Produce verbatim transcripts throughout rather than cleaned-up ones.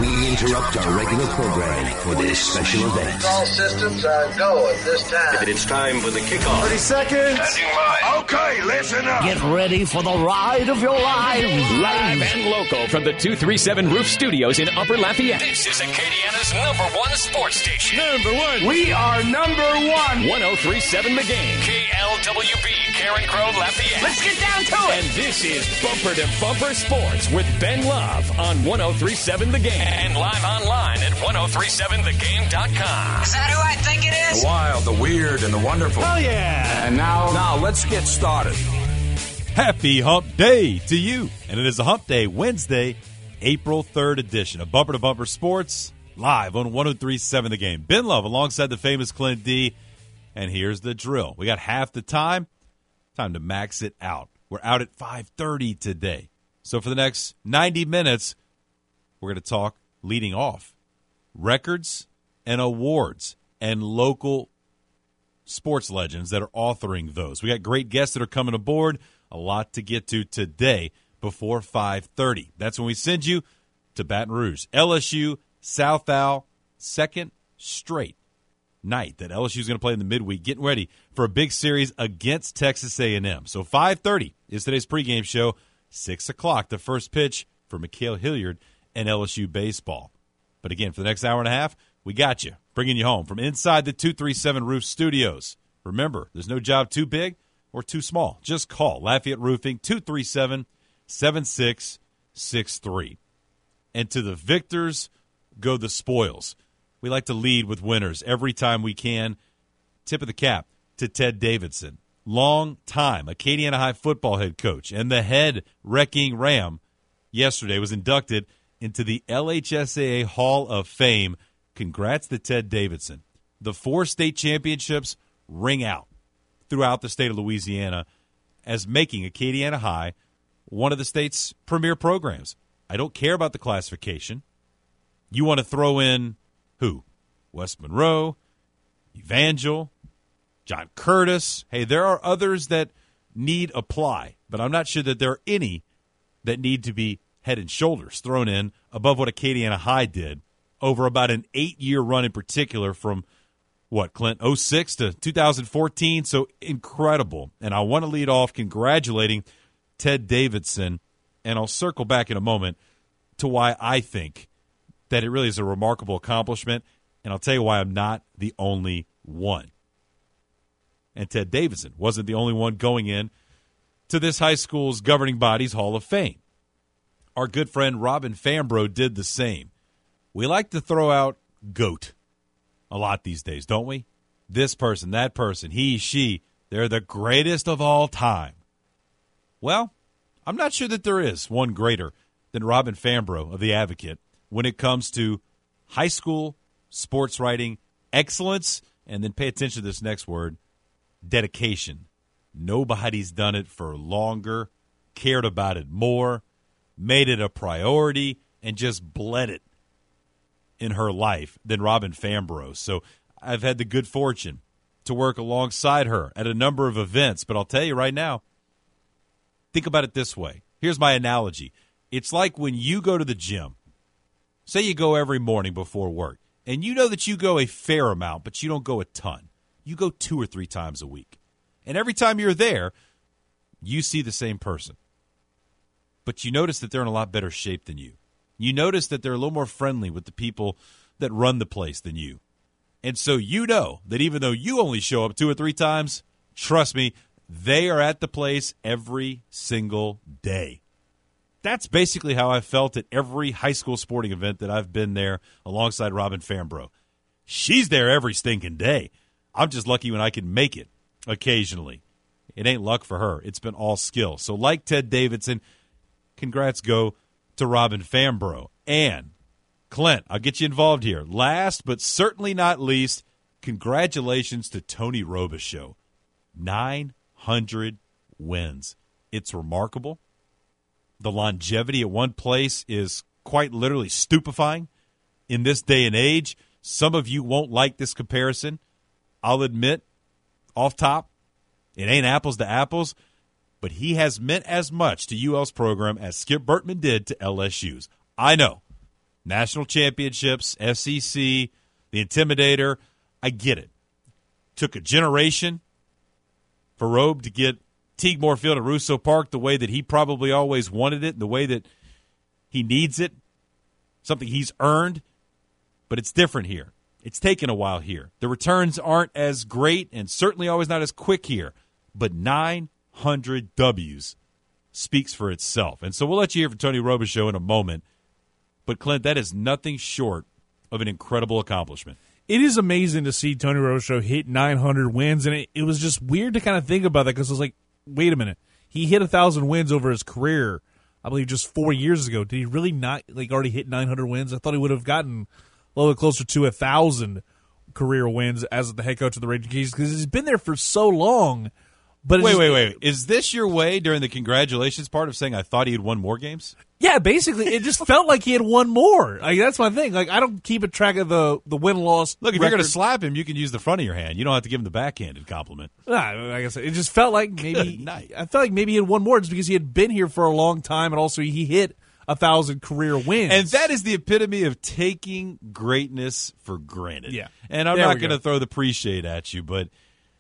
We interrupt our regular programming for this special event. All systems are go at this time. It's time for the kickoff. thirty seconds. Okay, listen up. Get ready for the ride of your lives. Live and local from the two three seven Roof Studios in Upper Lafayette. This is Acadiana's number one sports station. Number one. We are number one. one oh three point seven The Game. K L W B, Karen Crow, Lafayette. Let's get down to it. And this is Bumper to Bumper Sports with Ben Love on one oh three point seven The Game. And live online at ten thirty-seven the game dot com. Is that who I think it is? The wild, the weird, and the wonderful. Oh, yeah. And now, now let's get started. Happy Hump Day to you. And it is a Hump Day, Wednesday, April third edition of Bumper to Bumper Sports, live on one oh three point seven The Game. Ben Love alongside the famous Clint D. And here's the drill. We got half the time. Time to max it out. We're out at five thirty today. So for the next ninety minutes, we're going to talk leading off records and awards and local sports legends that are authoring those. We got great guests that are coming aboard. A lot to get to today before five thirty. That's when we send you to Baton Rouge. L S U, South Al, second straight night that L S U is going to play in the midweek, getting ready for a big series against Texas A and M. So five thirty is today's pregame show. six o'clock, the first pitch for Mikhail Hilliard and L S U baseball. But again, for the next hour and a half, we got you, bringing you home from inside the two three seven Roof Studios. Remember, there's no job too big or too small. Just call Lafayette Roofing, two three seven, seven six six three. And to the victors go the spoils. We like to lead with winners every time we can. Tip of the cap to Ted Davidson, long time Acadiana High football head coach and the head wrecking Ram. Yesterday was inducted into the L H S A A Hall of Fame. Congrats to Ted Davidson. The four state championships ring out throughout the state of Louisiana as making Acadiana High one of the state's premier programs. I don't care about the classification. You want to throw in who? West Monroe, Evangel, John Curtis. Hey, there are others that need apply, but I'm not sure that there are any that need to be head and shoulders thrown in above what Acadiana High did over about an eight-year run in particular from, what, Clint, oh six to two thousand fourteen. So incredible. And I want to lead off congratulating Ted Davidson, and I'll circle back in a moment to why I think that it really is a remarkable accomplishment, and I'll tell you why I'm not the only one. And Ted Davidson wasn't the only one going in to this high school's governing body's Hall of Fame. Our good friend Robin Fambrough did the same. We like to throw out GOAT a lot these days, don't we? This person, that person, he, she, they're the greatest of all time. Well, I'm not sure that there is one greater than Robin Fambrough of The Advocate when it comes to high school sports writing excellence, and then pay attention to this next word, dedication. Nobody's done it for longer, cared about it more, made it a priority, and just bled it in her life than Robin Fambrough. So I've had the good fortune to work alongside her at a number of events, but I'll tell you right now, think about it this way. Here's my analogy. It's like when you go to the gym. Say you go every morning before work, and you know that you go a fair amount, but you don't go a ton. You go two or three times a week. And every time you're there, you see the same person. But you notice that they're in a lot better shape than you. You notice that they're a little more friendly with the people that run the place than you. And so you know that even though you only show up two or three times, trust me, they are at the place every single day. That's basically how I felt at every high school sporting event that I've been there alongside Robin Fambrough. She's there every stinking day. I'm just lucky when I can make it occasionally. It ain't luck for her. It's been all skill. So like Ted Davidson, congrats go to Robin Fambrough. And Clint, I'll get you involved here. Last but certainly not least, congratulations to Tony Robichaux. nine hundred wins. It's remarkable. The longevity at one place is quite literally stupefying in this day and age. Some of you won't like this comparison. I'll admit, off top, it ain't apples to apples, but he has meant as much to U L's program as Skip Bertman did to L S U's. I know. National championships, S E C, the Intimidator. I get it. Took a generation for Robe to get Teague Moorfield at Russo Park the way that he probably always wanted it, the way that he needs it, something he's earned. But it's different here. It's taken a while here. The returns aren't as great and certainly always not as quick here. But nine hundred W's speaks for itself. And so we'll let you hear from Tony Robichaux in a moment. But, Clint, that is nothing short of an incredible accomplishment. It is amazing to see Tony Robichaux hit nine hundred wins, and it, it was just weird to kind of think about that because it was like, wait a minute. He hit one thousand wins over his career, I believe, just four years ago. Did he really not like already hit nine hundred wins? I thought he would have gotten a little bit closer to one thousand career wins as the head coach of the Raging Cajuns because he's been there for so long. But wait, just, wait, wait. Is this your way during the congratulations part of saying I thought he had won more games? Yeah, basically, it just felt like he had won more. Like that's my thing. Like I don't keep a track of the the win loss. Look, if record. you're going to slap him, you can use the front of your hand. You don't have to give him the backhanded compliment. Nah, I guess it just felt like maybe Good night. I felt like maybe he had won more just because he had been here for a long time, and also he hit a thousand career wins. And that is the epitome of taking greatness for granted. Yeah, and I'm there not we going to go. throw the pre-shade at you, but.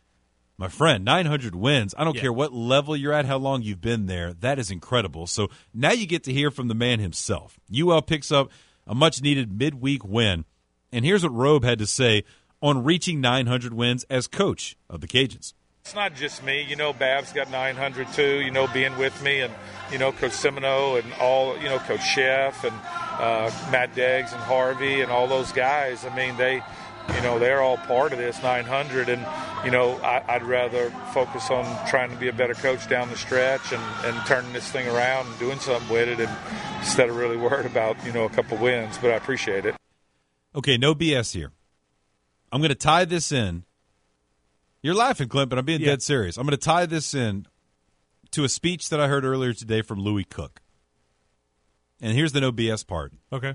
My friend, nine hundred wins. I don't Yeah. care what level you're at, how long you've been there. That is incredible. So now you get to hear from the man himself. U L picks up a much-needed midweek win. And here's what Robe had to say on reaching nine hundred wins as coach of the Cajuns. It's not just me. You know, Bab's got nine hundred too, you know, being with me. And, you know, Coach Semino and all, you know, Coach Sheff and uh, Matt Deggs and Harvey and all those guys. I mean, they – you know, they're all part of this nine hundred, and, you know, I, I'd rather focus on trying to be a better coach down the stretch and, and turning this thing around and doing something with it and instead of really worried about, you know, a couple wins, but I appreciate it. Okay, no B S here. I'm going to tie this in. You're laughing, Clint, but I'm being Yeah. dead serious. I'm going to tie this in to a speech that I heard earlier today from Louis Cook. And here's the no B S part. Okay.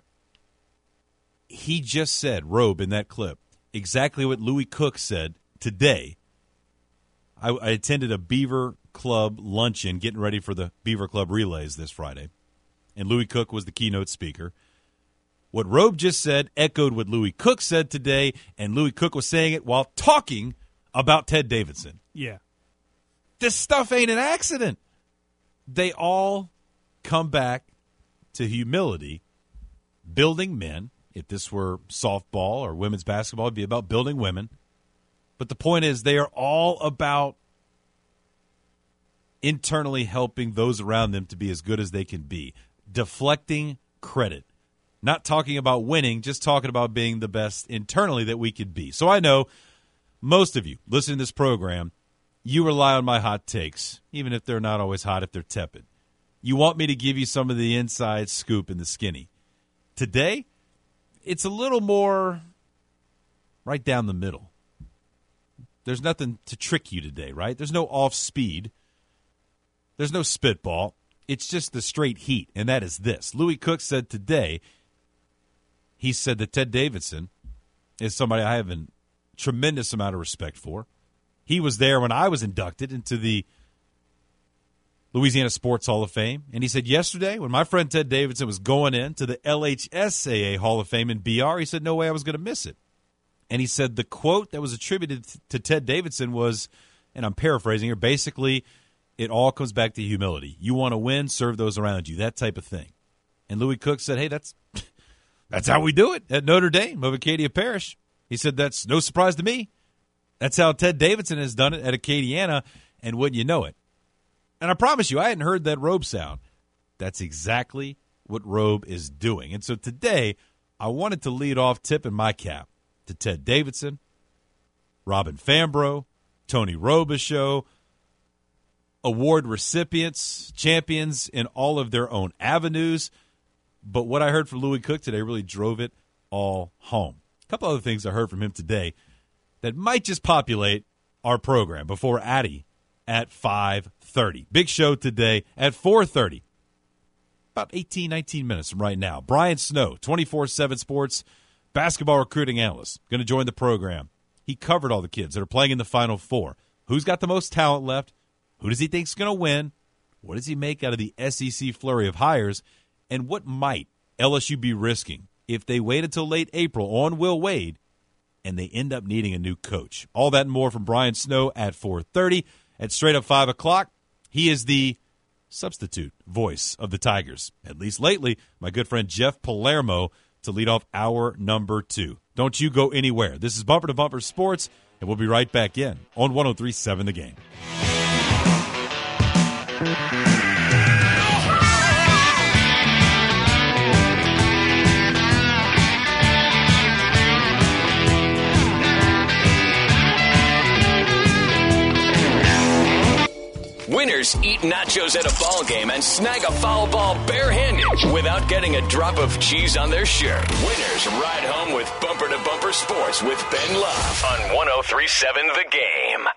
He just said, Robe, in that clip, exactly what Louis Cook said today. I, I attended a Beaver Club luncheon getting ready for the Beaver Club relays this Friday, and Louis Cook was the keynote speaker. What Robe just said echoed what Louis Cook said today, and Louis Cook was saying it while talking about Ted Davidson. Yeah. This stuff ain't an accident. They all come back to humility, building men. If this were softball or women's basketball, it'd be about building women. But the point is they are all about internally helping those around them to be as good as they can be. Deflecting credit. Not talking about winning, just talking about being the best internally that we could be. So I know most of you listening to this program, you rely on my hot takes, even if they're not always hot, if they're tepid. You want me to give you some of the inside scoop and the skinny. Today, it's a little more right down the middle. There's nothing to trick you today, right? There's no off speed. There's no spitball. It's just the straight heat, and that is this. Louis Cook said today, he said that Ted Davidson is somebody I have a tremendous amount of respect for. He was there when I was inducted into the Louisiana Sports Hall of Fame. And he said yesterday when my friend Ted Davidson was going in to the L H S A A Hall of Fame in B R, he said no way I was going to miss it. And he said the quote that was attributed to Ted Davidson was, and I'm paraphrasing here, basically it all comes back to humility. You want to win, serve those around you, that type of thing. And Louis Cook said, hey, that's that's how we do it at Notre Dame of Acadia Parish. He said that's no surprise to me. That's how Ted Davidson has done it at Acadiana, and wouldn't you know it? And I promise you, I hadn't heard that Robe sound. That's exactly what Robe is doing. And so today, I wanted to lead off tipping my cap to Ted Davidson, Robin Fambro, Tony Robichaux, award recipients, champions in all of their own avenues. But what I heard from Louis Cook today really drove it all home. A couple other things I heard from him today that might just populate our program before Addy at five thirty. Big show today at four thirty. About eighteen, nineteen minutes from right now. Brian Snow, twenty-four seven Sports basketball recruiting analyst, going to join the program. He covered all the kids that are playing in the Final Four. Who's got the most talent left? Who does he think is going to win? What does he make out of the S E C flurry of hires? And what might L S U be risking if they wait until late April on Will Wade and they end up needing a new coach. All that and more from Brian Snow at four thirty. At straight up five o'clock, he is the substitute voice of the Tigers, at least lately, my good friend Jeff Palermo, to lead off hour number two. Don't you go anywhere. This is Bumper to Bumper Sports, and we'll be right back in on one oh three point seven The Game. Winners eat nachos at a ball game and snag a foul ball barehanded without getting a drop of cheese on their shirt. Winners ride home with Bumper to Bumper Sports with Ben Love on one oh three point seven The Game.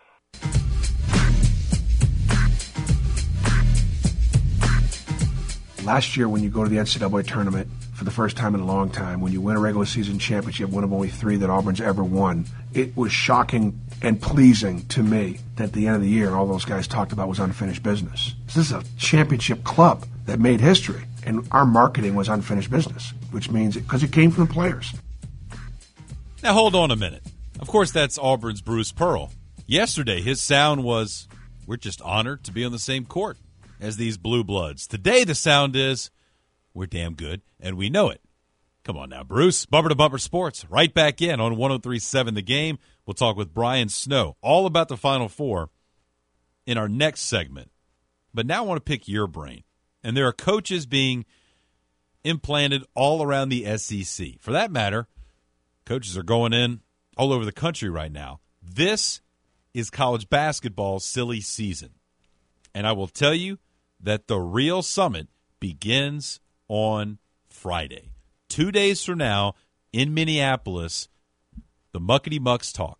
Last year, when you go to the N C double A tournament for the first time in a long time, when you win a regular season championship, one of only three that Auburn's ever won, it was shocking and pleasing to me that at the end of the year, all those guys talked about was unfinished business. This is a championship club that made history, and our marketing was unfinished business, which means because it, it came from the players. Now, hold on a minute. Of course, that's Auburn's Bruce Pearl. Yesterday, his sound was, we're just honored to be on the same court as these Blue Bloods. Today, the sound is, we're damn good, and we know it. Come on now, Bruce. Bumper to Bumper Sports, right back in on one oh three point seven The Game. We'll talk with Brian Snow all about the Final Four in our next segment. But now I want to pick your brain. And there are coaches being implanted all around the S E C. For that matter, coaches are going in all over the country right now. This is college basketball's silly season. And I will tell you that the real summit begins on Friday. Two days from now in Minneapolis, the Muckety Mucks talk.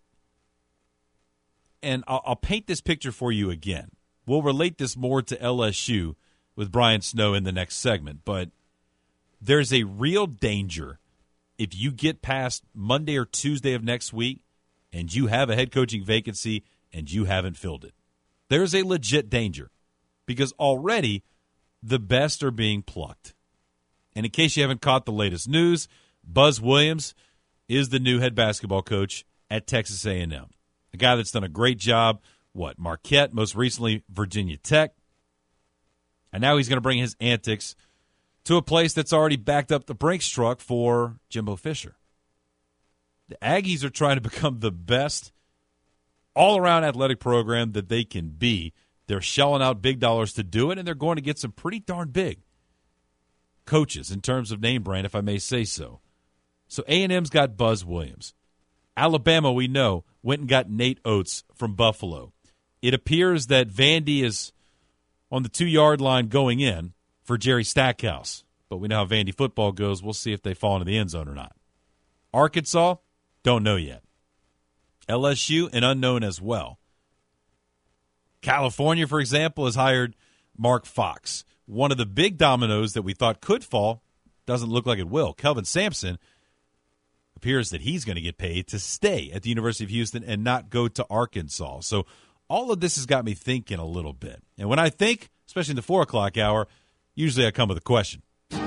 And I'll, I'll paint this picture for you again. We'll relate this more to L S U with Brian Snow in the next segment. But there's a real danger if you get past Monday or Tuesday of next week and you have a head coaching vacancy and you haven't filled it. There's a legit danger because already the best are being plucked. And in case you haven't caught the latest news, Buzz Williams is the new head basketball coach at Texas A and M. A guy that's done a great job, what, Marquette, most recently Virginia Tech. And now he's going to bring his antics to a place that's already backed up the Brinks truck for Jimbo Fisher. The Aggies are trying to become the best all-around athletic program that they can be. They're shelling out big dollars to do it, and they're going to get some pretty darn big coaches in terms of name brand, if I may say so. So A and M's got Buzz Williams. Alabama, we know, went and got Nate Oates from Buffalo. It appears that Vandy is on the two-yard line going in for Jerry Stackhouse. But we know how Vandy football goes. We'll see if they fall into the end zone or not. Arkansas, don't know yet. L S U, an unknown as well. California, for example, has hired Mark Fox. One of the big dominoes that we thought could fall doesn't look like it will. Kelvin Sampson appears that he's going to get paid to stay at the University of Houston and not go to Arkansas. So all of this has got me thinking a little bit. And when I think, especially in the four o'clock hour, usually I come with a question.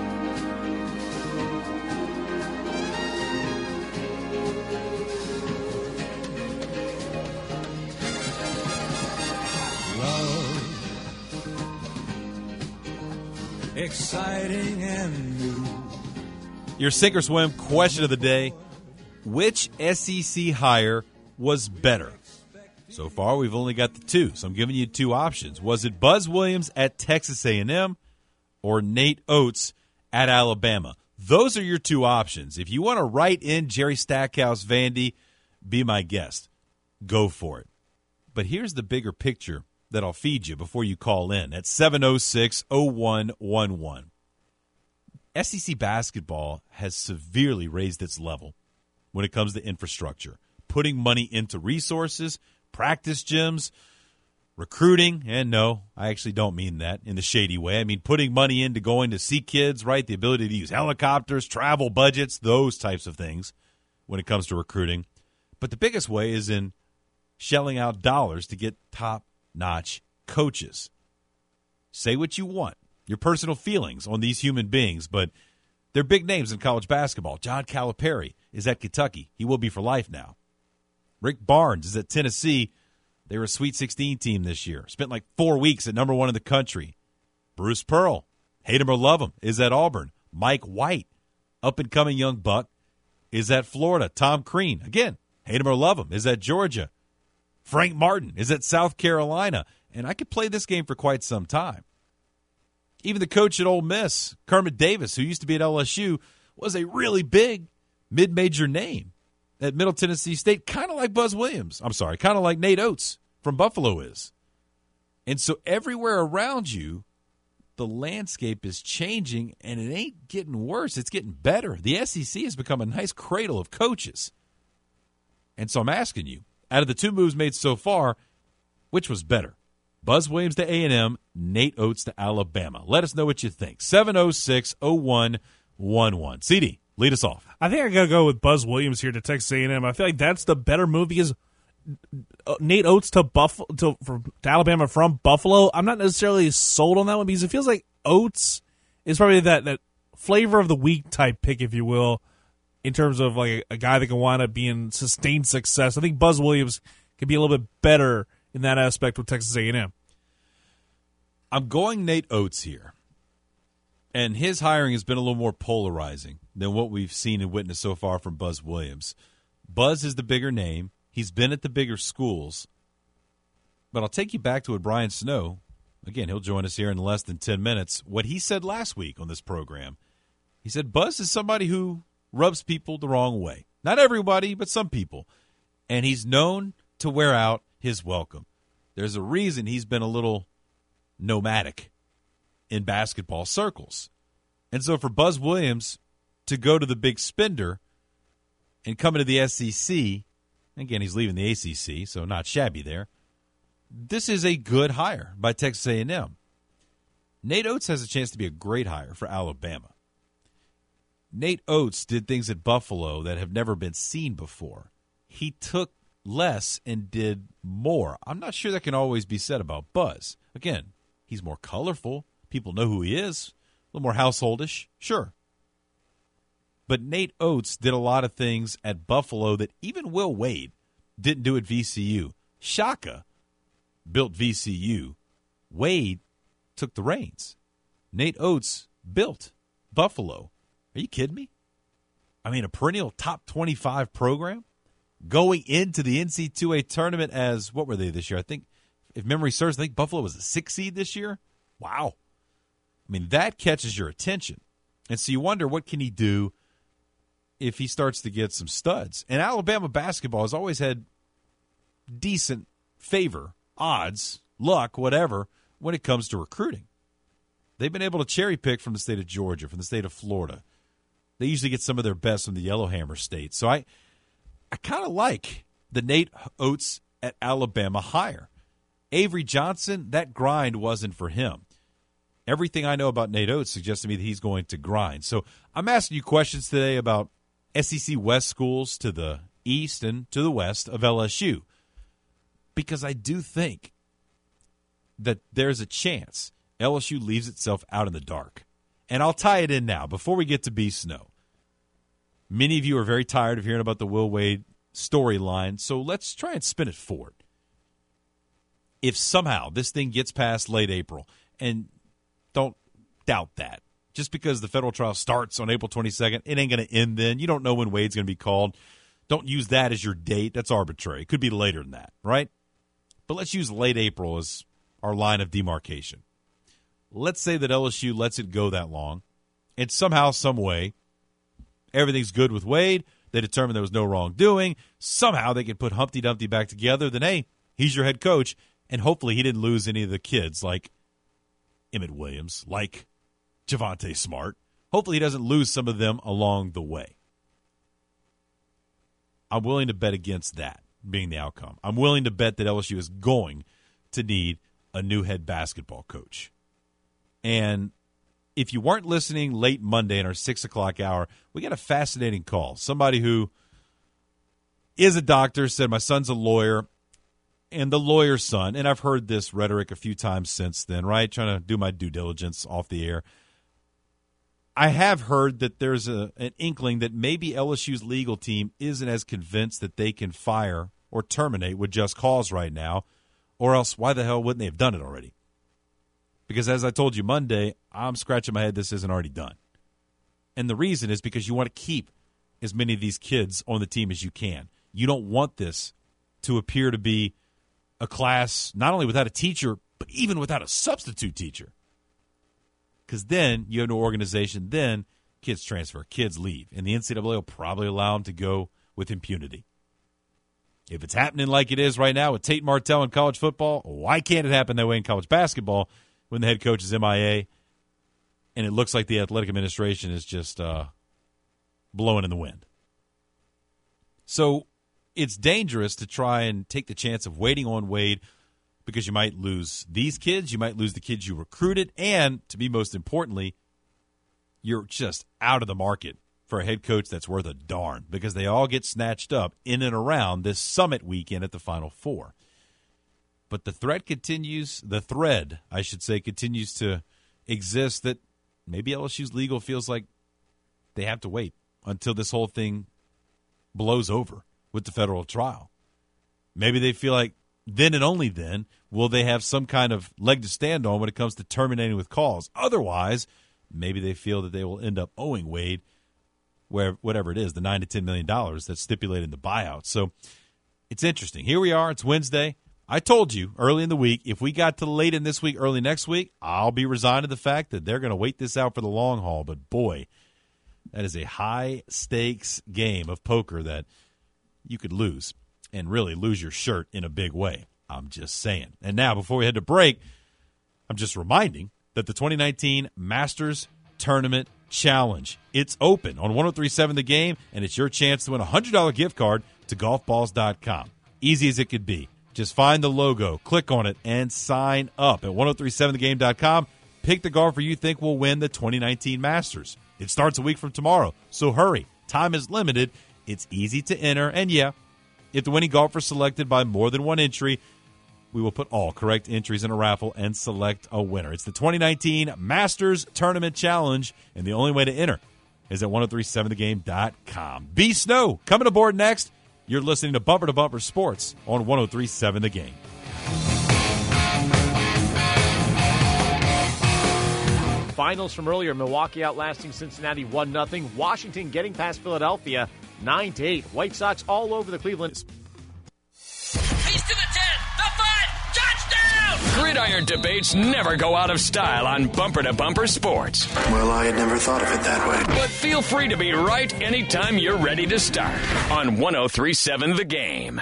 Exciting and new. Your sink or swim question of the day: which S E C hire was better? So far, we've only got the two, so I'm giving you two options. Was it Buzz Williams at Texas A and M or Nate Oates at Alabama? Those are your two options. If you want to write in Jerry Stackhouse, Vandy, be my guest. Go for it. But here's the bigger picture that I'll feed you before you call in at seven oh six, oh one one one. S E C basketball has severely raised its level when it comes to infrastructure, putting money into resources, practice gyms, recruiting, and no, I actually don't mean that in the shady way. I mean putting money into going to see kids, right, the ability to use helicopters, travel budgets, those types of things when it comes to recruiting. But the biggest way is in shelling out dollars to get top-notch coaches. Say what you want, your personal feelings on these human beings, but They're big names in college basketball. John Calipari is at Kentucky. He will be for life now. Rick Barnes is at Tennessee. They were a Sweet sixteen team this year. Spent like four weeks at number one in the country. Bruce Pearl, hate him or love him, is at Auburn. Mike White, up-and-coming young buck, is at Florida. Tom Crean, again, hate him or love him, is at Georgia. Frank Martin is at South Carolina. And I could play this game for quite some time. Even the coach at Ole Miss, Kermit Davis, who used to be at L S U, was a really big mid-major name at Middle Tennessee State, kind of like Buzz Williams. I'm sorry, kind of like Nate Oates from Buffalo is. And so everywhere around you, the landscape is changing, and it ain't getting worse. It's getting better. The S E C has become a nice cradle of coaches. And so I'm asking you, out of the two moves made so far, which was better? Buzz Williams to A and M, Nate Oates to Alabama. Let us know what you think. seven oh six, oh one one one. C D, lead us off. I think I got to go with Buzz Williams here to Texas A and M. I feel like that's the better move because Nate Oates to Buffalo to, from, to Alabama from Buffalo, I'm not necessarily sold on that one because it feels like Oates is probably that, that flavor of the week type pick, if you will, in terms of like a, a guy that can wind up being sustained success. I think Buzz Williams could be a little bit better in that aspect with Texas A and M. I'm going Nate Oates here. And his hiring has been a little more polarizing than what we've seen and witnessed so far from Buzz Williams. Buzz is the bigger name. He's been at the bigger schools. But I'll take you back to what Brian Snow, again, he'll join us here in less than ten minutes, what he said last week on this program. He said Buzz is somebody who rubs people the wrong way. Not everybody, but some people. And he's known to wear out his welcome. There's a reason he's been a little nomadic in basketball circles. And so for Buzz Williams to go to the big spender and come into the S E C, again, he's leaving the A C C, so not shabby there. This is a good hire by Texas A and M. Nate Oates has a chance to be a great hire for Alabama. Nate Oates did things at Buffalo that have never been seen before. He took less and did more. I'm not sure that can always be said about Buzz. Again, he's more colorful. People know who he is. A little more householdish, sure. But Nate Oates did a lot of things at Buffalo that even Will Wade didn't do at V C U. Shaka built V C U. Wade took the reins. Nate Oates built Buffalo. Are you kidding me? I mean, a perennial top twenty-five program going into the N C double A tournament as, what were they this year? I think, if memory serves, I think Buffalo was a six seed this year. Wow. I mean, that catches your attention. And so you wonder, what can he do if he starts to get some studs? And Alabama basketball has always had decent favor, odds, luck, whatever, when it comes to recruiting. They've been able to cherry pick from the state of Georgia, from the state of Florida. They usually get some of their best from the Yellowhammer states. So I, I kind of like the Nate Oates at Alabama hire. Avery Johnson, that grind wasn't for him. Everything I know about Nate Oates suggests to me that he's going to grind. So I'm asking you questions today about S E C West schools to the east and to the west of L S U, because I do think that there's a chance L S U leaves itself out in the dark. And I'll tie it in now before we get to B. Snow. Many of you are very tired of hearing about the Will Wade storyline, so let's try and spin it forward. If somehow this thing gets past late April, and don't doubt that, just because the federal trial starts on April twenty-second, it ain't going to end then. You don't know when Wade's going to be called. Don't use that as your date. That's arbitrary. It could be later than that, right? But let's use late April as our line of demarcation. Let's say that L S U lets it go that long, and somehow, some way, everything's good with Wade. They determine there was no wrongdoing. Somehow they can put Humpty Dumpty back together. Then, hey, he's your head coach, and hopefully he didn't lose any of the kids like Emmett Williams, like Javonte Smart. Hopefully he doesn't lose some of them along the way. I'm willing to bet against that being the outcome. I'm willing to bet that L S U is going to need a new head basketball coach. And if you weren't listening late Monday in our six o'clock hour, we got a fascinating call. Somebody who is a doctor said, my son's a lawyer, and the lawyer's son, and I've heard this rhetoric a few times since then, right? Trying to do my due diligence off the air. I have heard that there's a, an inkling that maybe L S U's legal team isn't as convinced that they can fire or terminate with just cause right now, or else why the hell wouldn't they have done it already? Because as I told you Monday, I'm scratching my head this isn't already done. And the reason is because you want to keep as many of these kids on the team as you can. You don't want this to appear to be a class not only without a teacher, but even without a substitute teacher. Because then you have no organization, then kids transfer, kids leave, and the N C double A will probably allow them to go with impunity. If it's happening like it is right now with Tate Martell in college football, why can't it happen that way in college basketball when the head coach is M I A and it looks like the athletic administration is just uh, blowing in the wind? So it's dangerous to try and take the chance of waiting on Wade because you might lose these kids, you might lose the kids you recruited, and, to be most importantly, you're just out of the market for a head coach that's worth a darn because they all get snatched up in and around this summit weekend at the Final Four. But the threat continues, the thread, I should say, continues to exist that maybe L S U's legal feels like they have to wait until this whole thing blows over with the federal trial. Maybe they feel like then and only then will they have some kind of leg to stand on when it comes to terminating with cause. Otherwise, maybe they feel that they will end up owing Wade where whatever it is, the nine to ten million dollars that's stipulated in the buyout. So it's interesting. Here we are. It's Wednesday. I told you early in the week, if we got to late in this week, early next week, I'll be resigned to the fact that they're going to wait this out for the long haul. But, boy, that is a high-stakes game of poker that you could lose and really lose your shirt in a big way. I'm just saying. And now, before we head to break, I'm just reminding that the twenty nineteen Masters Tournament Challenge, it's open on one oh three point seven The Game, and it's your chance to win a one hundred dollars gift card to golf balls dot com. Easy as it could be. Just find the logo, click on it, and sign up at one oh three seven the game dot com. Pick the golfer you think will win the twenty nineteen Masters. It starts a week from tomorrow, so hurry. Time is limited. It's easy to enter, and yeah, if the winning golfer is selected by more than one entry, we will put all correct entries in a raffle and select a winner. It's the twenty nineteen Masters Tournament Challenge, and the only way to enter is at one oh three seven the game dot com. B. Snow coming aboard next. You're listening to Bumper to Bumper Sports on one oh three point seven The Game. Finals from earlier, Milwaukee outlasting Cincinnati one nothing. Washington getting past Philadelphia nine to eight. White Sox all over the Cleveland. He's to the ten, the five, touchdown! Gridiron debates never go out of style on Bumper to Bumper Sports. Well, I had never thought of it that way. But feel free to be right anytime you're ready to start on one oh three point seven The Game.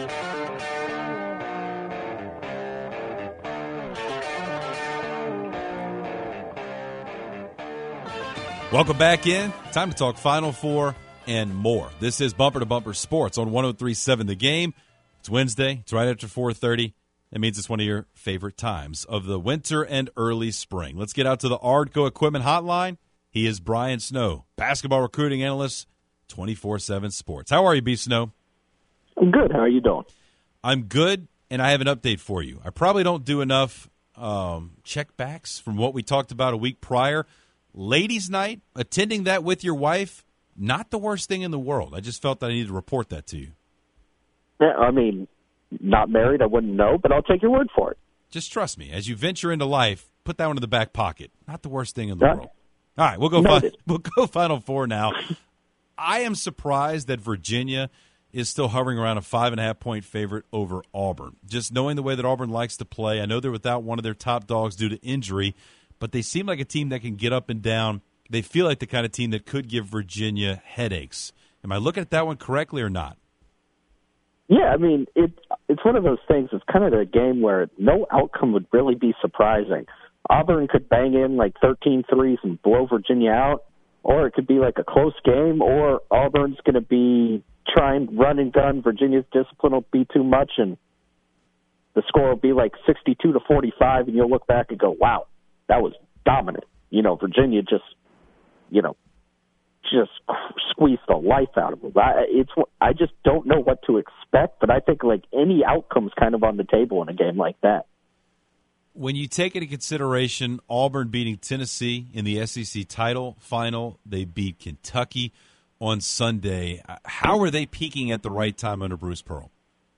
Welcome back in. Time to talk Final Four and more. This is Bumper to Bumper Sports on one oh three point seven The Game. It's Wednesday. It's right after four thirty. That means it's one of your favorite times of the winter and early spring. Let's get out to the Ardco Equipment Hotline. He is Brian Snow, basketball recruiting analyst, twenty-four seven Sports. How are you, B. Snow? I'm good. How are you doing? I'm good, and I have an update for you. I probably don't do enough um, checkbacks from what we talked about a week prior. Ladies' night, attending that with your wife, not the worst thing in the world. I just felt that I needed to report that to you. Yeah, I mean, not married, I wouldn't know, but I'll take your word for it. Just trust me. As you venture into life, put that one in the back pocket. Not the worst thing in the right. world. All right, we'll go. Fi- we'll go Final Four now. I am surprised that Virginia is still hovering around a five and a half point favorite over Auburn. Just knowing the way that Auburn likes to play, I know they're without one of their top dogs due to injury, but they seem like a team that can get up and down. They feel like the kind of team that could give Virginia headaches. Am I looking at that one correctly or not? Yeah, I mean, it, it's one of those things. It's kind of a game where no outcome would really be surprising. Auburn could bang in like thirteen threes and blow Virginia out, or it could be like a close game, or Auburn's going to be trying run and gun. Virginia's discipline will be too much, and the score will be like sixty-two to forty-five, and you'll look back and go, wow, that was dominant. You know, Virginia just, you know, just squeezed the life out of them. I, it's, I just don't know what to expect, but I think like any outcome's kind of on the table in a game like that. When you take into consideration Auburn beating Tennessee in the S E C title final, they beat Kentucky on Sunday. How are they peaking at the right time under Bruce Pearl?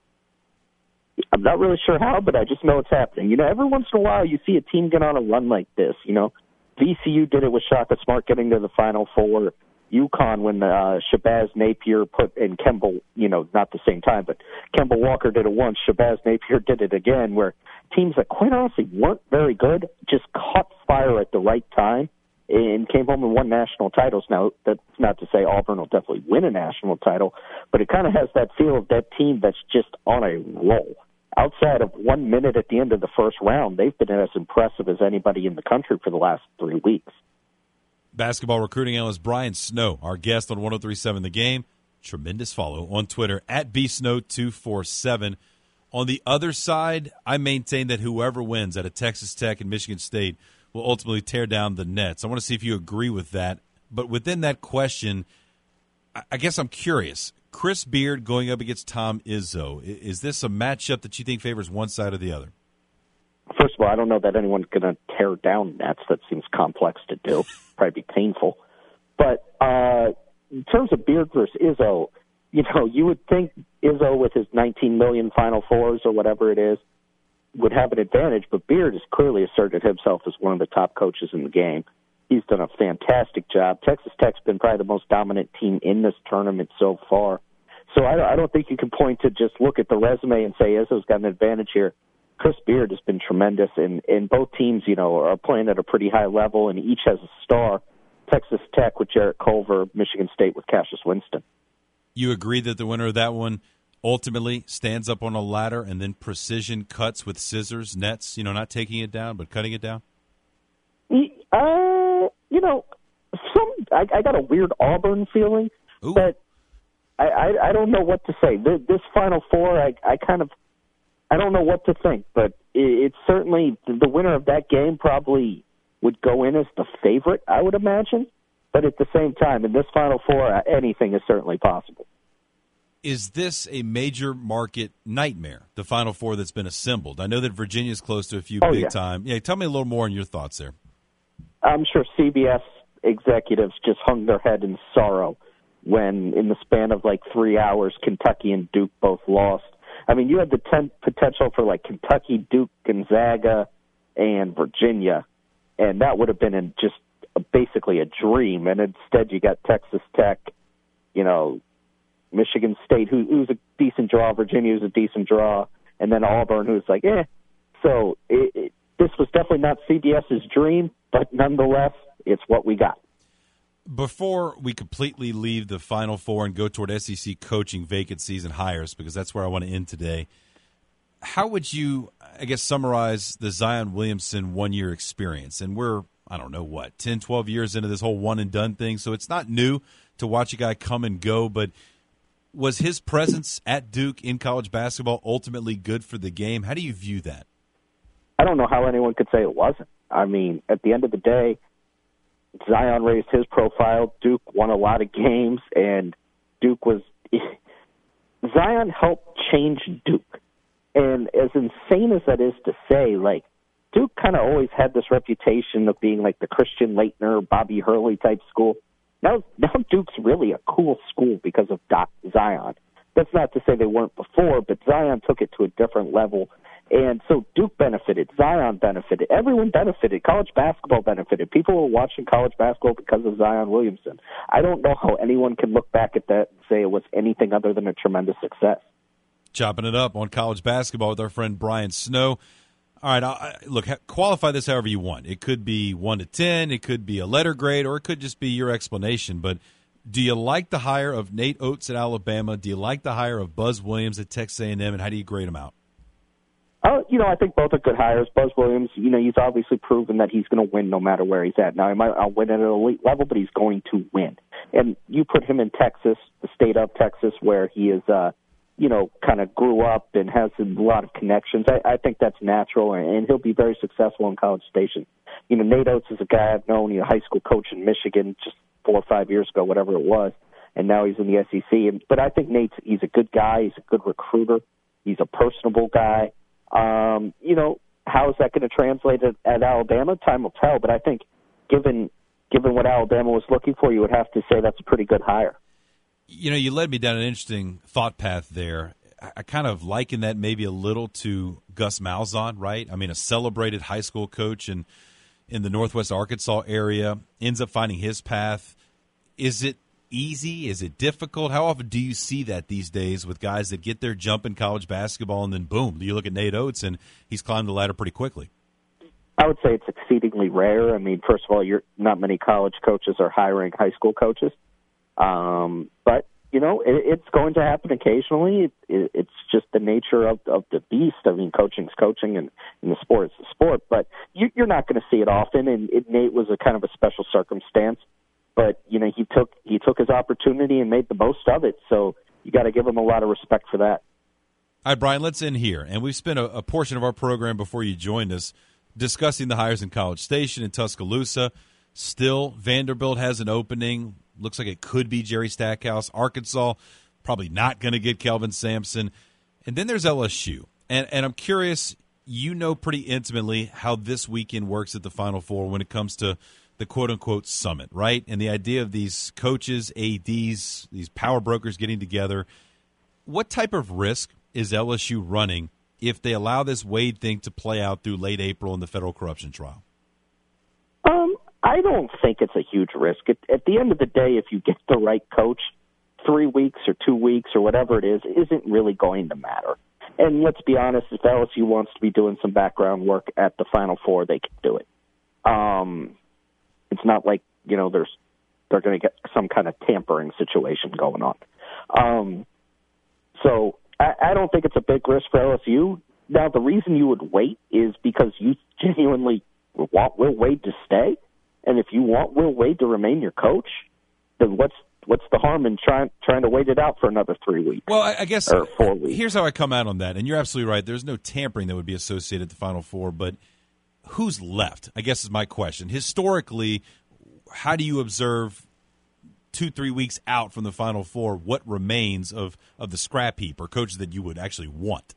I'm not really sure how, but I just know it's happening. You know, every once in a while you see a team get on a run like this. You know, V C U did it with Shaka Smart getting to the Final Four. UConn when uh, Shabazz Napier put in Kemba, you know, not the same time, but Kemba Walker did it once. Shabazz Napier did it again, where teams that quite honestly weren't very good just caught fire at the right time and came home and won national titles. Now, that's not to say Auburn will definitely win a national title, but it kind of has that feel of that team that's just on a roll. Outside of one minute at the end of the first round, they've been as impressive as anybody in the country for the last three weeks. Basketball recruiting analyst Brian Snow, our guest on one oh three point seven The Game. Tremendous follow on Twitter, at B Snow two four seven. On the other side, I maintain that whoever wins out of Texas Tech and Michigan State will ultimately tear down the Nets. I want to see if you agree with that. But within that question, I guess I'm curious. Chris Beard going up against Tom Izzo. Is this a matchup that you think favors one side or the other? First of all, I don't know that anyone's going to tear down Nets. That seems complex to do. Probably be painful. But uh, in terms of Beard versus Izzo, you know, you would think Izzo with his nineteen million Final Fours or whatever it is would have an advantage, but Beard has clearly asserted himself as one of the top coaches in the game. He's done a fantastic job. Texas Tech's been probably the most dominant team in this tournament so far. So I, I don't think you can point to just look at the resume and say Izzo's got an advantage here. Chris Beard has been tremendous, and, and both teams, you know, are playing at a pretty high level, and each has a star. Texas Tech with Jarrett Culver, Michigan State with Cassius Winston. You agree that the winner of that one ultimately stands up on a ladder and then precision cuts with scissors, nets, you know, not taking it down, but cutting it down? Uh, you know, some I, I got a weird Auburn feeling, Ooh. but I, I, I don't know what to say. This, this Final Four, I, I kind of, I don't know what to think, but it, it's certainly the winner of that game probably would go in as the favorite, I would imagine. But at the same time, in this Final Four, anything is certainly possible. Is this a major market nightmare, the Final Four that's been assembled? I know that Virginia's close to a few oh, big yeah. time. Yeah, tell me a little more on your thoughts there. I'm sure C B S executives just hung their head in sorrow when, in the span of like three hours, Kentucky and Duke both lost. I mean, you had the ten potential for like Kentucky, Duke, Gonzaga, and Virginia, and that would have been in just a, basically a dream. And instead, you got Texas Tech, you know, Michigan State, who, who's a decent draw, Virginia, who's a decent draw, and then Auburn, who's like, eh. So it, it, this was definitely not CBS's dream, but nonetheless, it's what we got. Before we completely leave the Final Four and go toward S E C coaching vacancies and hires, because that's where I want to end today, how would you, I guess, summarize the Zion Williamson one-year experience? And we're, I don't know, what, ten, twelve years into this whole one-and-done thing, so it's not new to watch a guy come and go, but was his presence at Duke in college basketball ultimately good for the game? How do you view that? I don't know how anyone could say it wasn't. I mean, at the end of the day, Zion raised his profile. Duke won a lot of games, and Duke was – Zion helped change Duke. And as insane as that is to say, like, Duke kind of always had this reputation of being like the Christian Laettner, Bobby Hurley type school. Now, now Duke's really a cool school because of Doc Zion. That's not to say they weren't before, but Zion took it to a different level. And so Duke benefited. Zion benefited. Everyone benefited. College basketball benefited. People were watching college basketball because of Zion Williamson. I don't know how anyone can look back at that and say it was anything other than a tremendous success. Chopping it up on college basketball with our friend Brian Snow. All right, I, look, qualify this however you want. It could be one to ten, it could be a letter grade, or it could just be your explanation. But do you like the hire of Nate Oates at Alabama? Do you like the hire of Buzz Williams at Texas A and M, and how do you grade them out? Uh, you know, I think both are good hires. Buzz Williams, you know, he's obviously proven that he's going to win no matter where he's at. Now, he might not win at an elite level, but he's going to win. And you put him in Texas, the state of Texas, where he is, uh, you know, kind of grew up and has a lot of connections. I, I think that's natural, and he'll be very successful in College Station. You know, Nate Oates is a guy I've known, you know, high school coach in Michigan just four or five years ago, whatever it was, and now he's in the S E C. And, but I think Nate's, he's a good guy. He's a good recruiter. He's a personable guy. Um, you know, how is that going to translate at, at Alabama? Time will tell, but I think given given what Alabama was looking for, you would have to say that's a pretty good hire. You know, you led me down an interesting thought path there. I, I kind of liken that maybe a little to Gus Malzahn, right? I mean, a celebrated high school coach in, in the Northwest Arkansas area, ends up finding his path. Is it easy? Is it difficult? How often do you see that these days with guys that get their jump in college basketball and then boom, you look at Nate Oates and he's climbed the ladder pretty quickly? I would say it's exceedingly rare. I mean, first of all, you're not many college coaches are hiring high school coaches. Um, but, you know, it, it's going to happen occasionally. It, it, it's just the nature of, of the beast. I mean, coaching's coaching and, and the sport is the sport. But you, you're not going to see it often, and it, Nate was a kind of a special circumstance. But, you know, he took he took his opportunity and made the most of it. So you got to give him a lot of respect for that. All right, Brian, let's end here. And we've spent a, a portion of our program before you joined us discussing the hires in College Station and Tuscaloosa. Still, Vanderbilt has an opening. Looks like it could be Jerry Stackhouse. Arkansas, probably not going to get Kelvin Sampson. And then there's L S U. And, and I'm curious, you know pretty intimately how this weekend works at the Final Four when it comes to the quote-unquote summit, right? And the idea of these coaches, A Ds, these power brokers getting together. What type of risk is L S U running if they allow this Wade thing to play out through late April in the federal corruption trial? Um, I don't think it's a huge risk. At, at the end of the day, if you get the right coach, three weeks or two weeks or whatever it is, isn't really going to matter. And let's be honest, if L S U wants to be doing some background work at the Final Four, they can do it. Um, it's not like, you know, there's they're going to get some kind of tampering situation going on. Um, so I, I don't think it's a big risk for L S U. Now, the reason you would wait is because you genuinely want Will Wade to stay. And if you want Will Wade to remain your coach, then what's what's the harm in trying trying to wait it out for another three weeks? Well, I, I guess or four weeks. Here's how I come out on that, and you're absolutely right. There's no tampering that would be associated with the Final Four, but who's left, I guess, is my question. Historically, how do you observe two, three weeks out from the Final Four what remains of, of the scrap heap or coaches that you would actually want?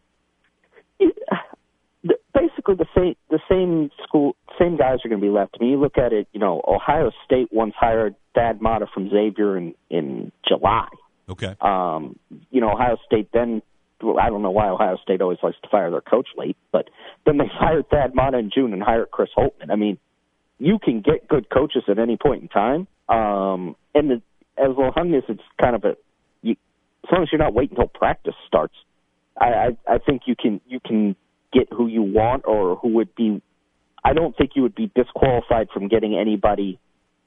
Basically, the same the same school, same guys are going to be left. I mean, you look at it. You know, Ohio State once hired Thad Matta from Xavier in in July. Okay. Um, you know, Ohio State then. Well, I don't know why Ohio State always likes to fire their coach late, but then they fired Thad Matta in June and hired Chris Holtman. I mean, you can get good coaches at any point in time. Um, and the, as long as it's kind of a, you, as long as you're not waiting until practice starts, I, I, I think you can you can get who you want or who would be. I don't think you would be disqualified from getting anybody,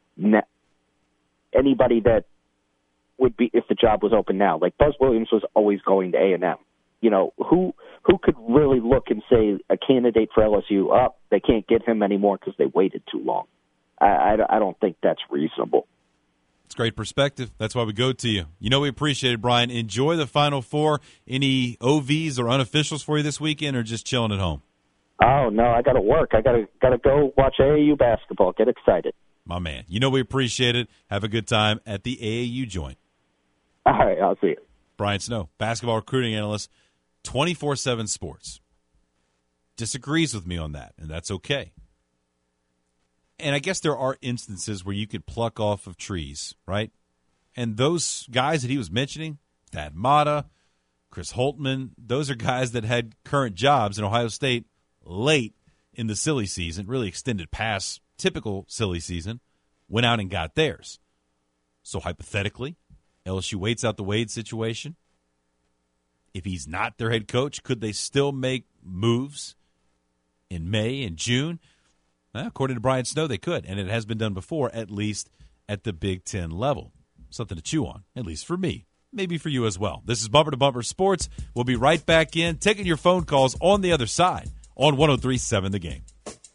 anybody that would be if the job was open now. Like Buzz Williams was always going to A and M. You know, who who could really look and say a candidate for L S U, oh, they can't get him anymore because they waited too long. I, I, I don't think that's reasonable. It's great perspective. That's why we go to you. You know we appreciate it, Brian. Enjoy the Final Four. Any O Vs or unofficials for you this weekend or just chilling at home? Oh, no, I got to work. I got to got to go watch A A U basketball. Get excited. My man. You know we appreciate it. Have a good time at the A A U joint. All right, I'll see you. Brian Snow, basketball recruiting analyst, twenty-four seven Sports. Disagrees with me on that, and that's okay. And I guess there are instances where you could pluck off of trees, right? And those guys that he was mentioning, Thad Matta, Chris Holtman, those are guys that had current jobs in Ohio State late in the silly season, really extended past typical silly season, went out and got theirs. So hypothetically, L S U waits out the Wade situation. If he's not their head coach, could they still make moves in May and June? Well, according to Brian Snow, they could, and it has been done before, at least at the Big Ten level. Something to chew on, at least for me. Maybe for you as well. This is Bumper to Bumper Sports. We'll be right back in, taking your phone calls on the other side on one oh three point seven The Game.